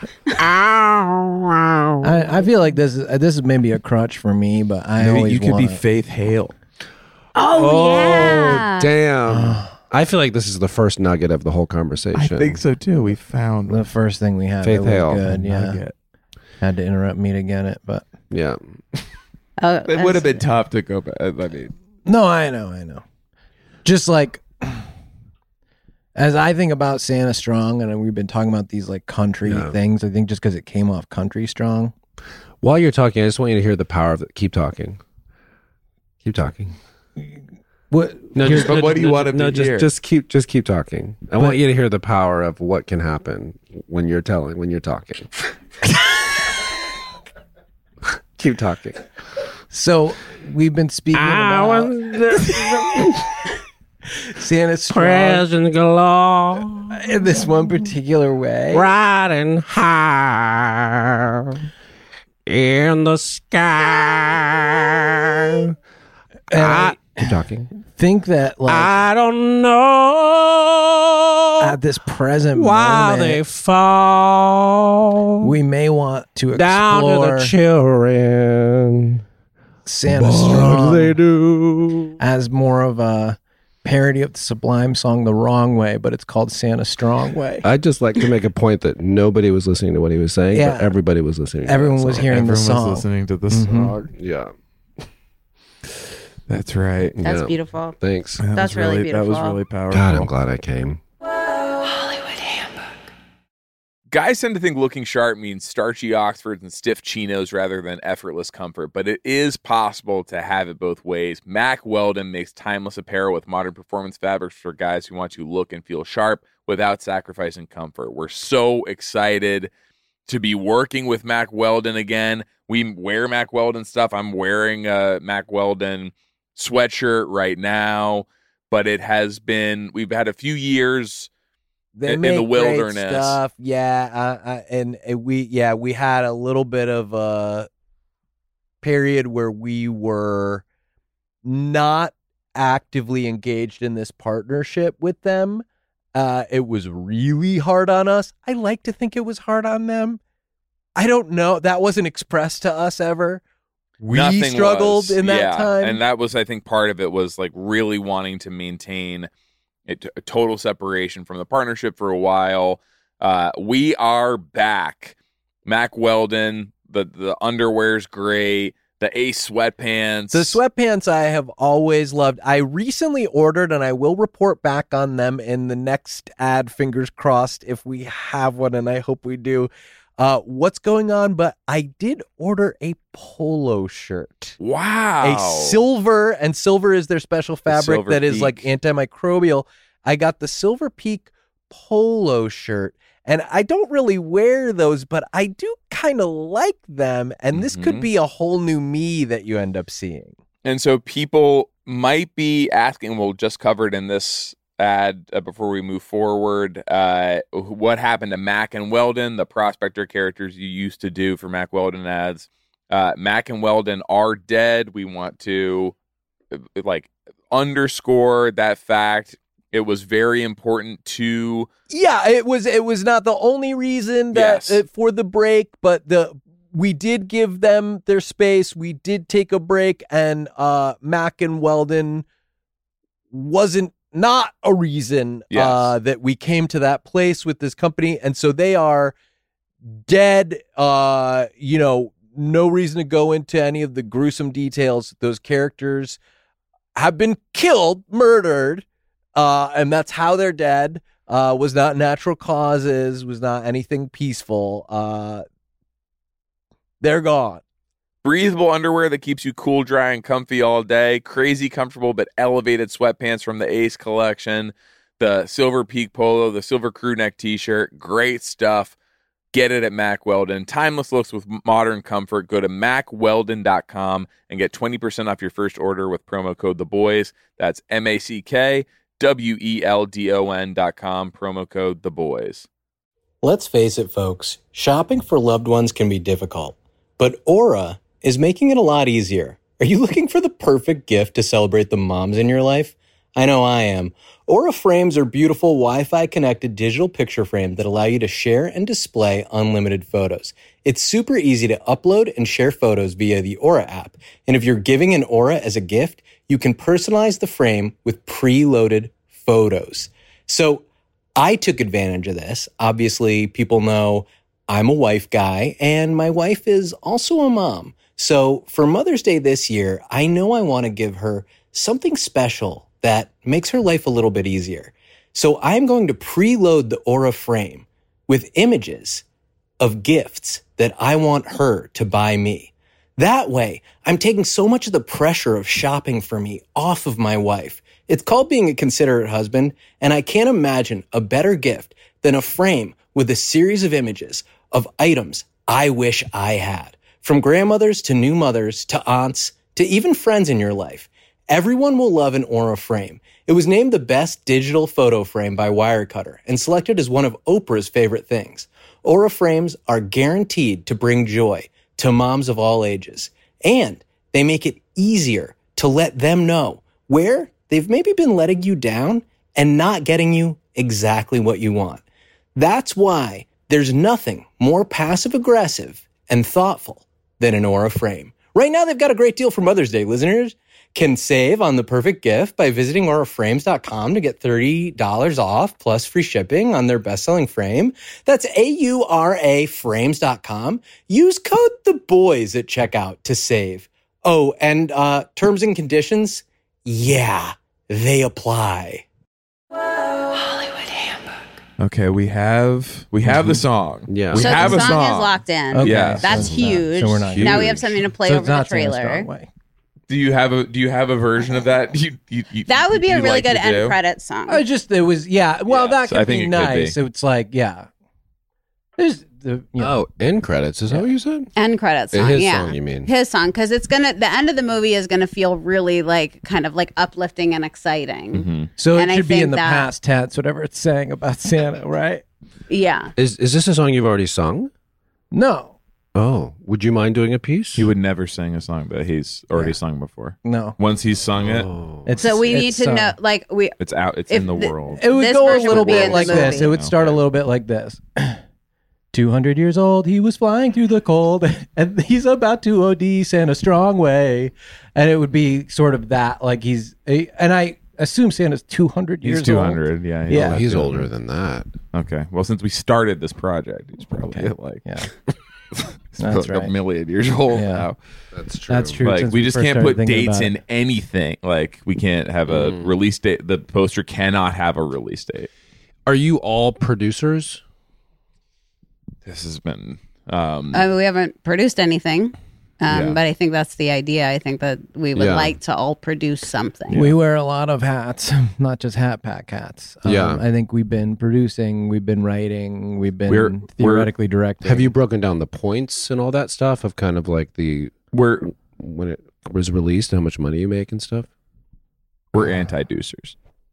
Ow, I, I feel like this is uh, this is maybe a crutch for me, but I Maybe always you could be wanna- Faith Hale. Oh, yeah. damn. I feel like this is the first nugget of the whole conversation. so too. We found the first thing we had. Faith that was Hale. good. Yeah, nugget. had to interrupt me to get it, but Yeah. Oh, It would have that's- been tough to go back. I mean, no, I know, I know. Just like as I think about Santa Strong, and we've been talking about these like country Yeah. things. I think just because it came off country strong. While you're talking, I just want you to hear the power of it. Keep talking. Keep talking. What? No, Here's- just, but what do you no, want him no, to just, hear? Just keep, just keep talking. I want you to hear the power of what can happen when you're telling, when you're talking. Keep talking. So we've been speaking about Santa Strong galore, in this one particular way. riding high in the sky. And I keep talking. think that like I don't know at this present why moment, they fall we may want to down to explore the children. Santa What Strong they do. as more of a parody of the Sublime song The Wrong Way, but it's called Santa Strong Way. I'd just like to make a point that nobody was listening to what he was saying, Yeah. but everybody was listening. To Everyone that was song. hearing the everyone song. was listening to this Mhm. song. Yeah, That's right. That's Yeah. beautiful. Thanks. That That's was really That was beautiful. really powerful. God, I'm glad I came. Guys tend to think looking sharp means starchy Oxfords and stiff chinos rather than effortless comfort, but it is possible to have it both ways. Mack Weldon makes timeless apparel with modern performance fabrics for guys who want to look and feel sharp without sacrificing comfort. We're so excited to be working with Mack Weldon again. We wear Mack Weldon stuff. I'm wearing a Mack Weldon sweatshirt right now, but it has been, we've had a few years They in make the wilderness. great stuff. Yeah, uh, uh, and, and we yeah we had a little bit of a period where we were not actively engaged in this partnership with them. Uh, it was really hard on us. I like to think it was hard on them. I don't know. That wasn't expressed to us ever. We Nothing struggled was. in that yeah. time. And that was, I think, part of it was like really wanting to maintain a, t- a total separation from the partnership for a while. Uh, we are back. Mack Weldon, the, the underwear's great. The Ace sweatpants. The sweatpants I have always loved. I recently ordered, and I will report back on them in the next ad, fingers crossed, if we have one, and I hope we do. Uh, what's going on? But I did order a polo shirt. Wow. A silver, and silver is their special fabric Silver that is Peak. like antimicrobial. I got the Silver Peak polo shirt. And I don't really wear those, but I do kind of like them. And this Mhm. could be a whole new me that you end up seeing. And so people might be asking, we'll just cover it in this ad uh, before we move forward, uh, what happened to Mack and Weldon, the prospector characters you used to do for Mack Weldon ads. Uh, Mack and Weldon are dead. We want to uh, like underscore that fact. It was very important to Yeah, it was it was not the only reason that Yes. uh, for the break, but the we did give them their space. We did take a break, and uh, Mack and Weldon wasn't not a reason Yes. uh, that we came to that place with this company, and so they are dead. Uh, you know, no reason to go into any of the gruesome details. Those characters have been killed, murdered. Uh, and that's how they're dead. Uh, was not natural causes, was not anything peaceful. Uh, they're gone. breathable underwear that keeps you cool, dry, and comfy all day. Crazy comfortable but elevated sweatpants from the Ace collection. The Silver Peak polo, the Silver Crew Neck t-shirt. Great stuff. Get it at Mack Weldon. Timeless looks with modern comfort. Go to mack weldon dot com and get twenty percent off your first order with promo code The Boys. That's M A C K W E L D O N dot com, promo code The Boys. Let's face it, folks. Shopping for loved ones can be difficult, but Aura is making it a lot easier. Are you looking for the perfect gift to celebrate the moms in your life? I know I am. Aura frames are beautiful Wi-Fi connected digital picture frames that allow you to share and display unlimited photos. It's super easy to upload and share photos via the Aura app. And if you're giving an Aura as a gift, you can personalize the frame with preloaded photos. So I took advantage of this. Obviously, people know I'm a wife guy, and my wife is also a mom. So for Mother's Day this year, I know I want to give her something special that makes her life a little bit easier. So I'm going to preload the Aura frame with images of gifts that I want her to buy me. That way, I'm taking so much of the pressure of shopping for me off of my wife. It's called being a considerate husband, and I can't imagine a better gift than a frame with a series of images of items I wish I had. From grandmothers to new mothers to aunts to even friends in your life. Everyone will love an Aura frame. It was named the best digital photo frame by Wirecutter and selected as one of Oprah's favorite things. Aura frames are guaranteed to bring joy to moms of all ages. And they make it easier to let them know where they've maybe been letting you down and not getting you exactly what you want. That's why there's nothing more passive-aggressive and thoughtful than an Aura frame. Right now, they've got a great deal for Mother's Day. Listeners can save on the perfect gift by visiting aura frames dot com to get thirty dollars off plus free shipping on their best-selling frame. That's A U R A frames dot com. Use code THEBOYS at checkout to save. Oh, and uh, terms and conditions? Yeah, they apply. Okay, we have we have the song. Yeah. we so have the a song, song. is locked in. Okay, Yeah. That's so, huge. So we're not Now we Huge. have something to play so over it's the not saying a trailer. strong way. Do you have a Do you have a version of that? You, you, you, That would be a you'd really like good to end do? credits song. I just it was yeah. Well, Yeah, that so could I think be it could nice. be. So it's like yeah. There's the you know, Oh, end credits. Is that what you said? End credits song. His yeah. song, you mean? His song, because it's gonna. The end of the movie is gonna feel really like kind of like uplifting and exciting. Mm-hmm. so and it I should be think in the that- past tense, whatever it's saying about Santa, right? Yeah. Is is this a song you've already sung? No, Oh, would you mind doing a piece? He would never sing a song that he's already Yeah. sung before. no. Once he's sung it, Oh. It's, So we need it's, to uh, know, like we. it's out. It's If in the, the- world. It would This go a version little would be bit in the like this. movie. It would start a Okay. little bit like this. two hundred years old, he was flying through the cold, and he's about to O D Santa strong way. And it would be sort of that, like he's, and I assume Santa's two hundred years He's two hundred. old. Yeah. Yeah. Oh, he's older than that. Okay. Well, since we started this project, he's probably Okay. like Yeah, he's That's like right. a million years old Yeah. now. That's true. that's true. Like since we just first can't started put thinking dates about in it. anything. Like we can't have a Mm. release date. The poster cannot have a release date. Are you all producers? This has been. Um, I mean, we haven't produced anything, um, Yeah. but I think that's the idea. I think that we would Yeah. like to all produce something. We wear a lot of hats, not just hat pack hats. Um, Yeah. I think we've been producing, we've been writing, we've been We're- theoretically directing. Have you broken down the points and all that stuff of kind of like the we're when it was released, how much money you make and stuff? we're anti-deucers.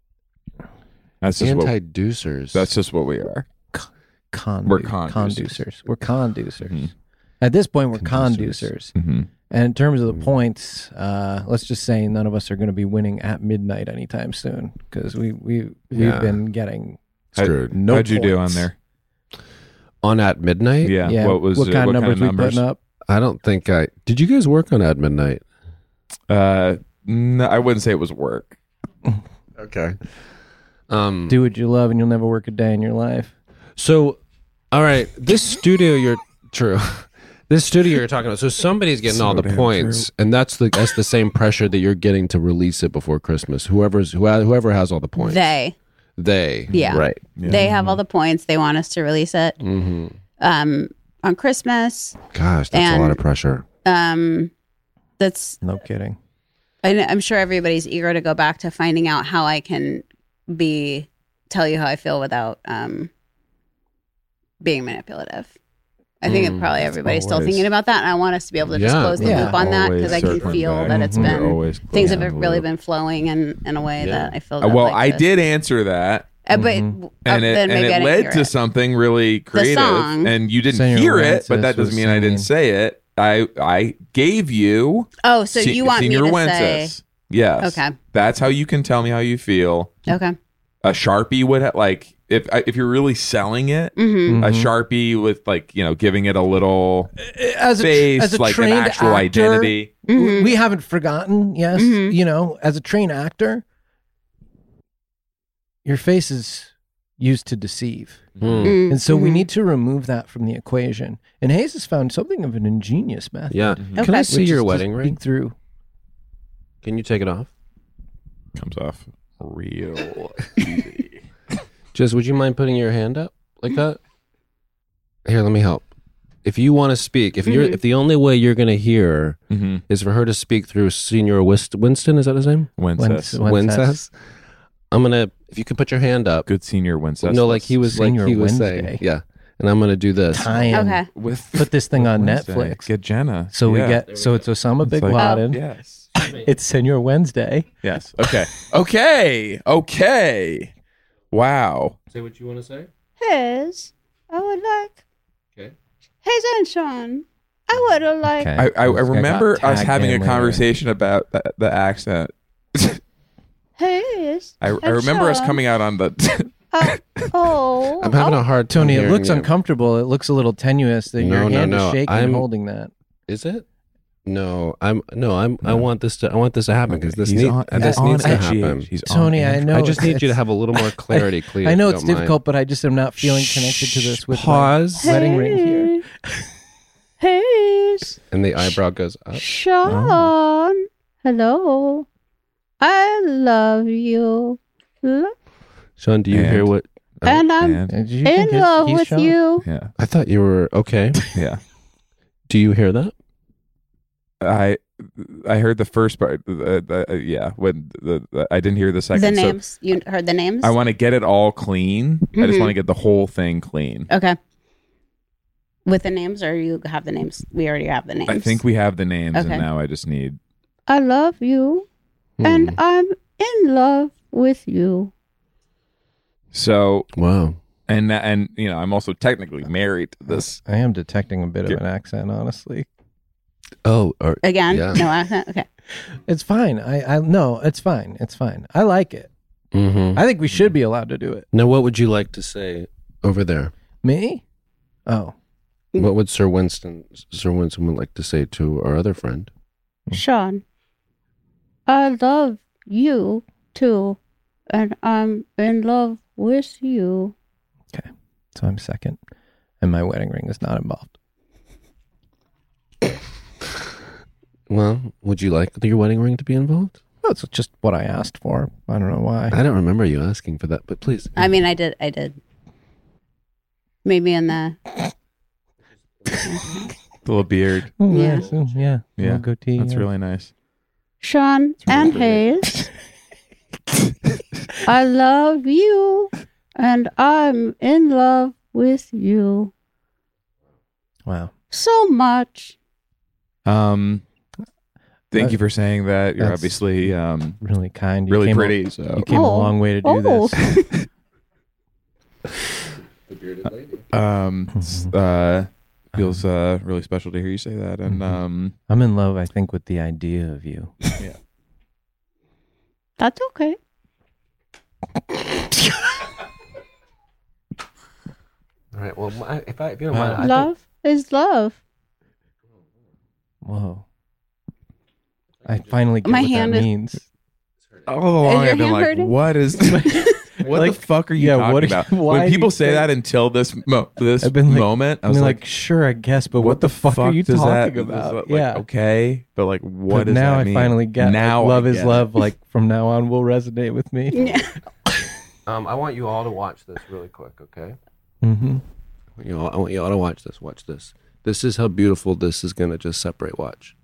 That's just what. Anti-deucers. That's just what we are. Condu- We're conducers. conducers? We're conducers. Mhm. At this point, we're Conducers. conducers. Mm-hmm. And in terms of the points, uh, let's just say none of us are going to be winning at midnight anytime soon because we we we've Yeah. been getting screwed. no How'd you do on points. there? On At Midnight? Yeah. Yeah. What was what uh, kind what of numbers, kind of numbers? we putting up? I don't think I did. You guys work on At Midnight? Uh, no, I wouldn't say it was work. Okay. Um. Do what you love, and you'll never work a day in your life. So, all right, this studio you're true. This studio you're talking about. So somebody's getting So all the damn points, and that's the that's the same pressure that you're getting to release it before Christmas. Whoever's who, whoever has all the points. They, They. Yeah. Right. Yeah. they have all the points. They want us to release it Mm-hmm. um, on Christmas. Gosh, that's a And- lot of pressure. Um, that's. No kidding. I, I'm sure everybody's eager to go back to finding out how I can be tell you how I feel without um, being manipulative. I think Mm. it probably everybody's still Always. thinking about that, and I want us to be able to just Yeah. close the Yeah. loop on that because I can Always feel circling that back. it's Mhm. been We're always things closing have the really loop. been flowing in in a way Yeah. that I feel. Uh, that, well, like, I the- did answer that, uh, but Mhm. uh, and it then and maybe I it didn't led hear to it. something really creative. song. And you didn't Senor hear it, but that Wences was doesn't mean I didn't singing. say it. I I gave you. Oh, so Se- you want Senior me to Wences. say? Yes. Okay. That's how you can tell me how you feel. Okay. A Sharpie would ha- like if if you're really selling it. Mm-hmm. A Mhm. Sharpie with like you know giving it a little As a, tr- face, as a like an trained actual actor, identity. Mhm. we haven't forgotten. Yes, Mhm. you know, as a trained actor, your face is used to deceive. Hmm. And so we Mhm. need to remove that from the equation. And Hayes has found something of an ingenious method. Yeah. Mhm. Can I Okay. see which your is to wedding speak ring? through. Can you take it off? Comes off real easy. Just would you mind putting your hand up like that? Here, let me help. If you want to speak, if you're Mhm. if the only way you're going to hear Mm-hmm. is for her to speak through Senior Wist- Winston, is that his name? Wences. Wen- Wences. Wences. I'm gonna if you could put your hand up. Good senior Wences. No, like he was Senior like he was Wednesday. saying. Yeah. And I'm gonna do this. Tie in. Okay. with Put this thing on Wednesday. Netflix. Get Jenna. So we Yeah. get so it's Osama It's Bin like- Laden. Yes. It's Senor Wednesday. Yes. Okay. Okay. Okay. Wow. Say what you want to say. His, I would like. Okay. His and Sean, I would have liked. Okay. I, I, I This guy remember got us tagged having a in later. conversation about the, the accent. His. I, I remember us coming out on the. Uh, oh. I'm having a hard time. Tony, it hearing looks you. uncomfortable. It looks a little tenuous that No, your no, hand no. is shaking I'm- holding that. Is it? No, I'm no, I'm. I want this to. I want this to happen because this He's need, on- uh, this he's needs on to edge. happen. He's on Tony, I edge. know I just need you to it's- have a little more clarity, please. I know if it's you don't difficult, but I just am not feeling connected to this with Pause. my wedding ring here. His. mind. And the eyebrow goes up. Sean. Hello. I love you. Lo- Sean, do you And- hear what? oh, and I'm And- Did you think in his- love he's with Sean? you. yeah. I thought you were okay. Yeah. Do you hear that? I I heard the first part. Uh, uh, yeah. When the, the I didn't hear the second. The so names. You heard the names? I want to get it all clean. I just Mhm. want to get the whole thing clean. Okay. with the names, or you have the names? We already have the names. I think we have the names, Okay. and now I just need. I love you, Hmm. and I'm in love with you. So Wow. and and you know I'm also technically married to this. I am detecting a bit of Yeah. an accent, honestly. Oh, or, Again, Yeah. no accent. Okay. It's fine. I, I no, it's fine. It's fine. I like it. mhm. I think we should be allowed to do it. Now, what would you like to say over there? Me? Oh, What would Sir Winston Sir Winston would like to say to our other friend? Sean, I love you too, and I'm in love with you. so I'm second, and my wedding ring is not involved. Well, would you like your wedding ring to be involved? That's just what I asked for. I don't know why. I don't remember you asking for that, but please. I mean, I did. I did. Maybe in the. Little beard. Oh, Yeah. yes, oh, yeah, Yeah, Little goatee. That's yeah. really nice. Sean and Hayes, I love you, and I'm in love with you Wow. so much. Um, thank Uh, you for saying that. You're that's- obviously um Really kind. You really came a- pretty. So you came a Oh. long way to do Oh. this. um s- uh feels uh really special to hear you say that. And Mhm. um I'm in love, I think, with the idea of you. That's okay. All right. Well, my, if I if you don't mind, I think- Love is love. Whoa. I finally get My what hand that is- means. all along your I've been hand like, hurting? what is what Like, the fuck are you yeah, talking what are- about? why When do people you say think- that until this mo- this I've been like- moment, I I was mean, like, like, sure, I guess, but what, the fuck, are you does talking that, about? Like, yeah. okay, but like, what But does now that I mean? finally get now like, love I is get it. love. Like from now on, will resonate with me. Yeah. um, I want you all to watch this really quick, okay? Mm-hmm. You all, I want you all to watch this. Watch this. This is how beautiful this is going to just separate. Watch.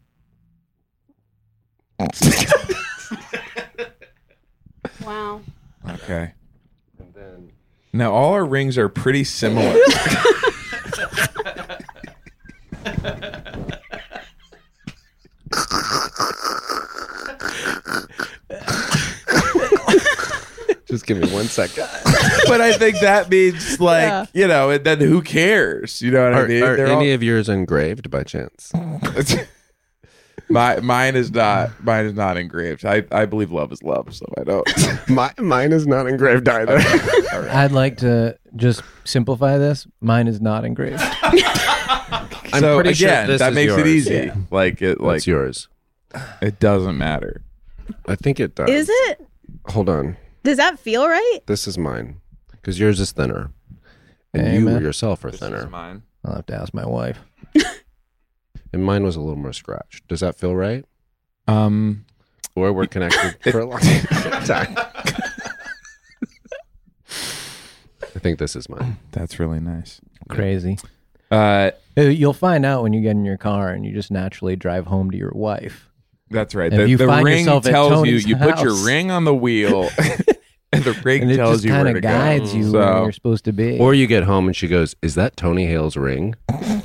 Wow. Okay. And then Now all our rings are pretty similar. just give me one second. But I think that means like Yeah. you know, and then who cares? You know what I Are, mean? are They're any all- of yours engraved by chance? My mine is not mine is not engraved. I, I believe love is love, so I don't. My, mine is not engraved either. I'd like to just simplify this. Mine is not engraved. I'm so pretty sure again, this that is makes it yours. easy. Yeah. Like it like What's yours? it doesn't matter. I think it does. Is it? Hold on. Does that feel right? This is mine because yours is thinner, and Amen. you yourself are thinner, mine. I'll have to ask my wife. and mine was a little more scratched. Does that feel right? Um Or we're connected for a long time. I think this is mine. that's really nice. Crazy. Uh Uh, You'll find out when you get in your car and you just naturally drive home to your wife. that's right. If The, you the find ring yourself at tells you Tony's you put your house. ring on the wheel and the ring And it tells just you kind where of to guides go. you So- where you're supposed to be. Or you get home and she goes, "Is that Tony Hale's ring?"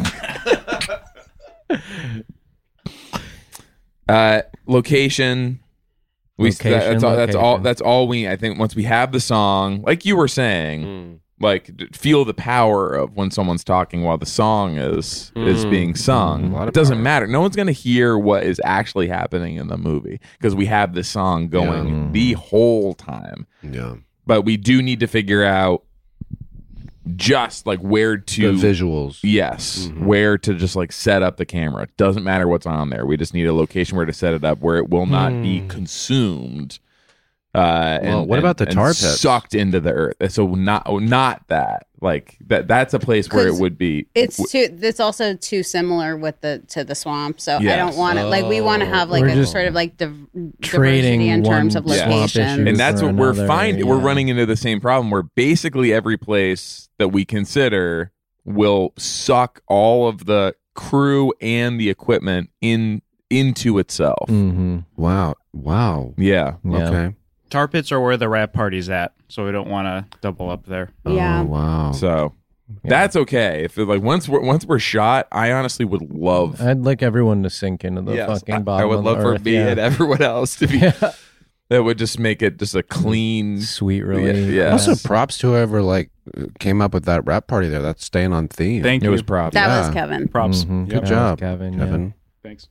Uh, location. We that- Location, that's all. That's all. location. That's all we. I think once we have the song, like you were saying, like d- feel the power of when someone's talking while the song is is Mm. being sung. Mm, a lot of It doesn't power. matter. No one's gonna hear what is actually happening in the movie because we have this song going Yeah. the whole time. Yeah. But we do need to figure out just like where to The visuals. Yes, Mhm. where to just like set up the camera. It doesn't matter what's on there. We just need a location where to set it up where it will not be Hmm. consumed. Uh, Well, and, what and- about the and tar pits? Sucked into the earth. So not oh, not that. Like that. That's a place where it 'Cause would be. It's w- too. It's also too similar with the to the swamp. So I Yes. don't want it. Like we want to have like We're a just sort of like div- trading diversity in terms of one swamp location. issue. and that's for what we're another, finding. We're yeah. running into the same problem where basically every place that we consider will suck all of the crew and the equipment in into itself. Mm-hmm. Wow. Wow. Yeah. Yeah. Okay. Tar pits are where the rap party's at, so we don't want to double up there. Yeah. Oh, wow. So That's okay. If it, like once we're once we're shot, I honestly would love. I'd like everyone to sink into the Yes, fucking I, bottom. I would of love the for earth, me yeah. and everyone else to be. Yeah. That would just make it just a clean. Sweet relief. Yeah. Also, Yes. props to whoever like came up with that rap party there. That's staying on theme. Thank It you. was props. That Yeah. was Kevin. Props. Mhm. Yep. Good That job, was Kevin. yeah. Kevin. Thanks.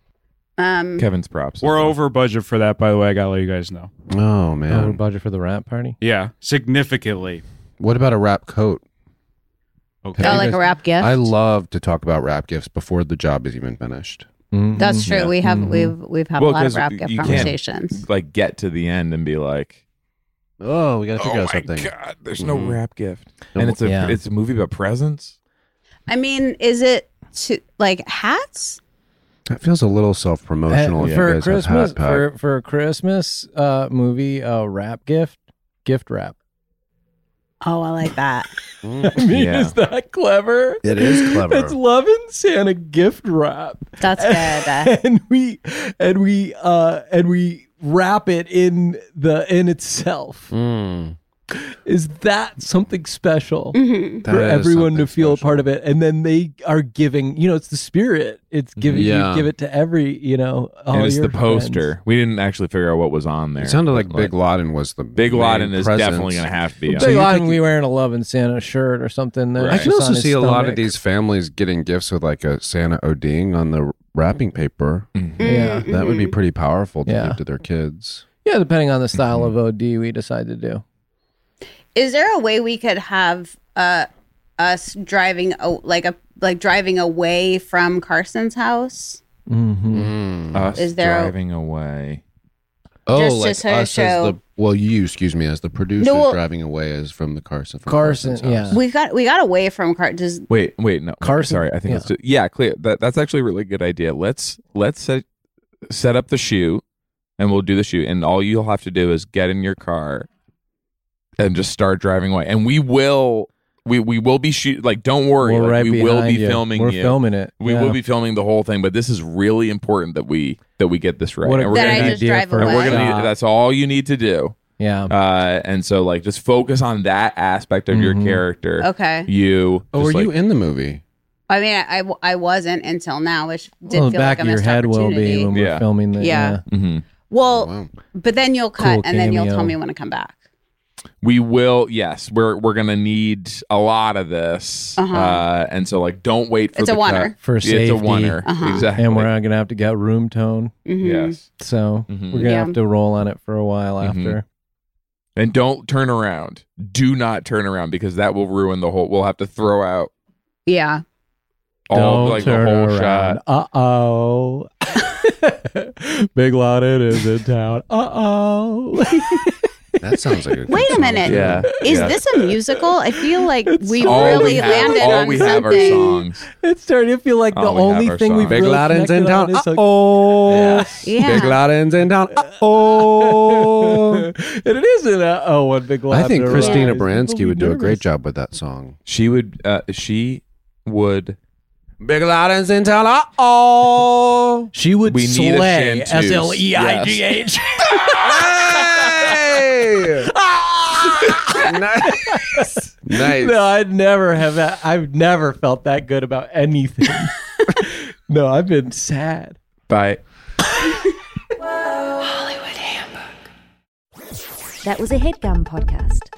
Um, Kevin's props. We're over budget for that, by the way. I gotta let you guys know. Oh Over man, budget for the rap party. Yeah, significantly. what about a rap coat? Okay. oh, like a rap gift. I love to talk about rap gifts before the job is even finished. Mhm. That's true. Yeah. We have Mhm. we've we've had Well, a lot of 'cause rap you gift can't- conversations. like get to the end and be like, Oh, we got to "Oh figure my out something. god, there's no Mhm. rap gift," and it's a Yeah. it's a movie about presents. I mean, is it to, like hats? That feels a little self promotional. Uh, for a Christmas for for a Christmas uh, movie, uh, rap gift, gift wrap. Oh, I like that. I mean, Yeah. is that clever? It is clever. It's loving Santa gift wrap. That's good. and we and we uh and we wrap it in the in itself. Mm. Is that something special Mhm. That for is everyone to something feel a special. part of it? And then they are giving, you know, it's the spirit. It's giving Yeah. you give it to every, you know, all and it's your the poster. friends. We didn't actually figure out what was on there. It sounded like but, Big Loden was the Big main Loden is presence. definitely going to have to be. Big on. you Loden, think- we wearing a loving Santa shirt or something. There, Right. I can just also on his see a lot of stomach. these families getting gifts with like a Santa ODing on the wrapping paper. Mhm. Yeah. That would be pretty powerful to Yeah. give to their kids. Yeah, depending on the style Mhm. of O D we decide to do. Is there a way we could have uh us driving o- like a like driving away from Carson's house? Mm-hmm. Us Is there a- driving away? Oh, Just- like just to us show- as the well, you excuse me, as the producer No, well- driving away as from the Carson. From Carson, Carson's house. yeah. We got we got away from Car. Does Wait, wait, no. Carson- Sorry, I think yeah. let's do, yeah, clear. That that's actually a really good idea. Let's let's set set up the shoot, and we'll do the shoot. And all you'll have to do is get in your car and just start driving away. And we will we we will be shoot like don't worry, We're like, right we will be behind you. filming We're you. filming it. We Yeah. will be filming the whole thing, but this is really important that we that we get this right. What a and we're That gonna I need, just idea drive for and away. we're gonna shot. need, that's all you need to do. Yeah. Uh, and so like just focus on that aspect of your Mhm. character. okay? You Oh, were just, you like- in the movie? I mean, I, I, I wasn't until now, which did well, the feel back like a of your missed head will opportunity. be when we're Yeah. filming the Yeah. Mhm. Well, Wow. but then you'll cut, Cool and then you'll cameo. tell me when to come back. We will, yes. We're we're gonna need a lot of this, Uh-huh. uh, and so like, don't wait for It's the a oneer. cut. for It's safety. a oneer, Uh-huh. exactly. And we're not gonna have to get room tone, Mhm. yes, so Mhm. we're gonna Yeah. have to roll on it for a while Mhm. after. and don't turn around. Do not turn around because that will ruin the whole. We'll have to throw out Yeah. all Don't like turn the whole around. shot. Uh oh. Big Loden is in town. Uh oh. That sounds like a good Wait a song, minute. too. Yeah, Is yeah. this a musical? I feel like we all really we have, landed all on we something. have are songs. It's starting to feel like the Oh, we have only our thing song. we've Big really Loden's in connected town. on is like, Oh, Yes. Yeah. Big Loden's in town. Oh, and it isn't a oh one Big Loden. I think Christina arrives. Baranski People would be do a great nervous. job with that song. She would. Uh, she would. Big Loden's in town. Uh oh. She would We need a slay. chanteuse. S L E I G H. Hey! Nice. Nice. No, I'd never have. I've never felt that good about anything. No, I've been sad. Bye. That was a HeadGum podcast.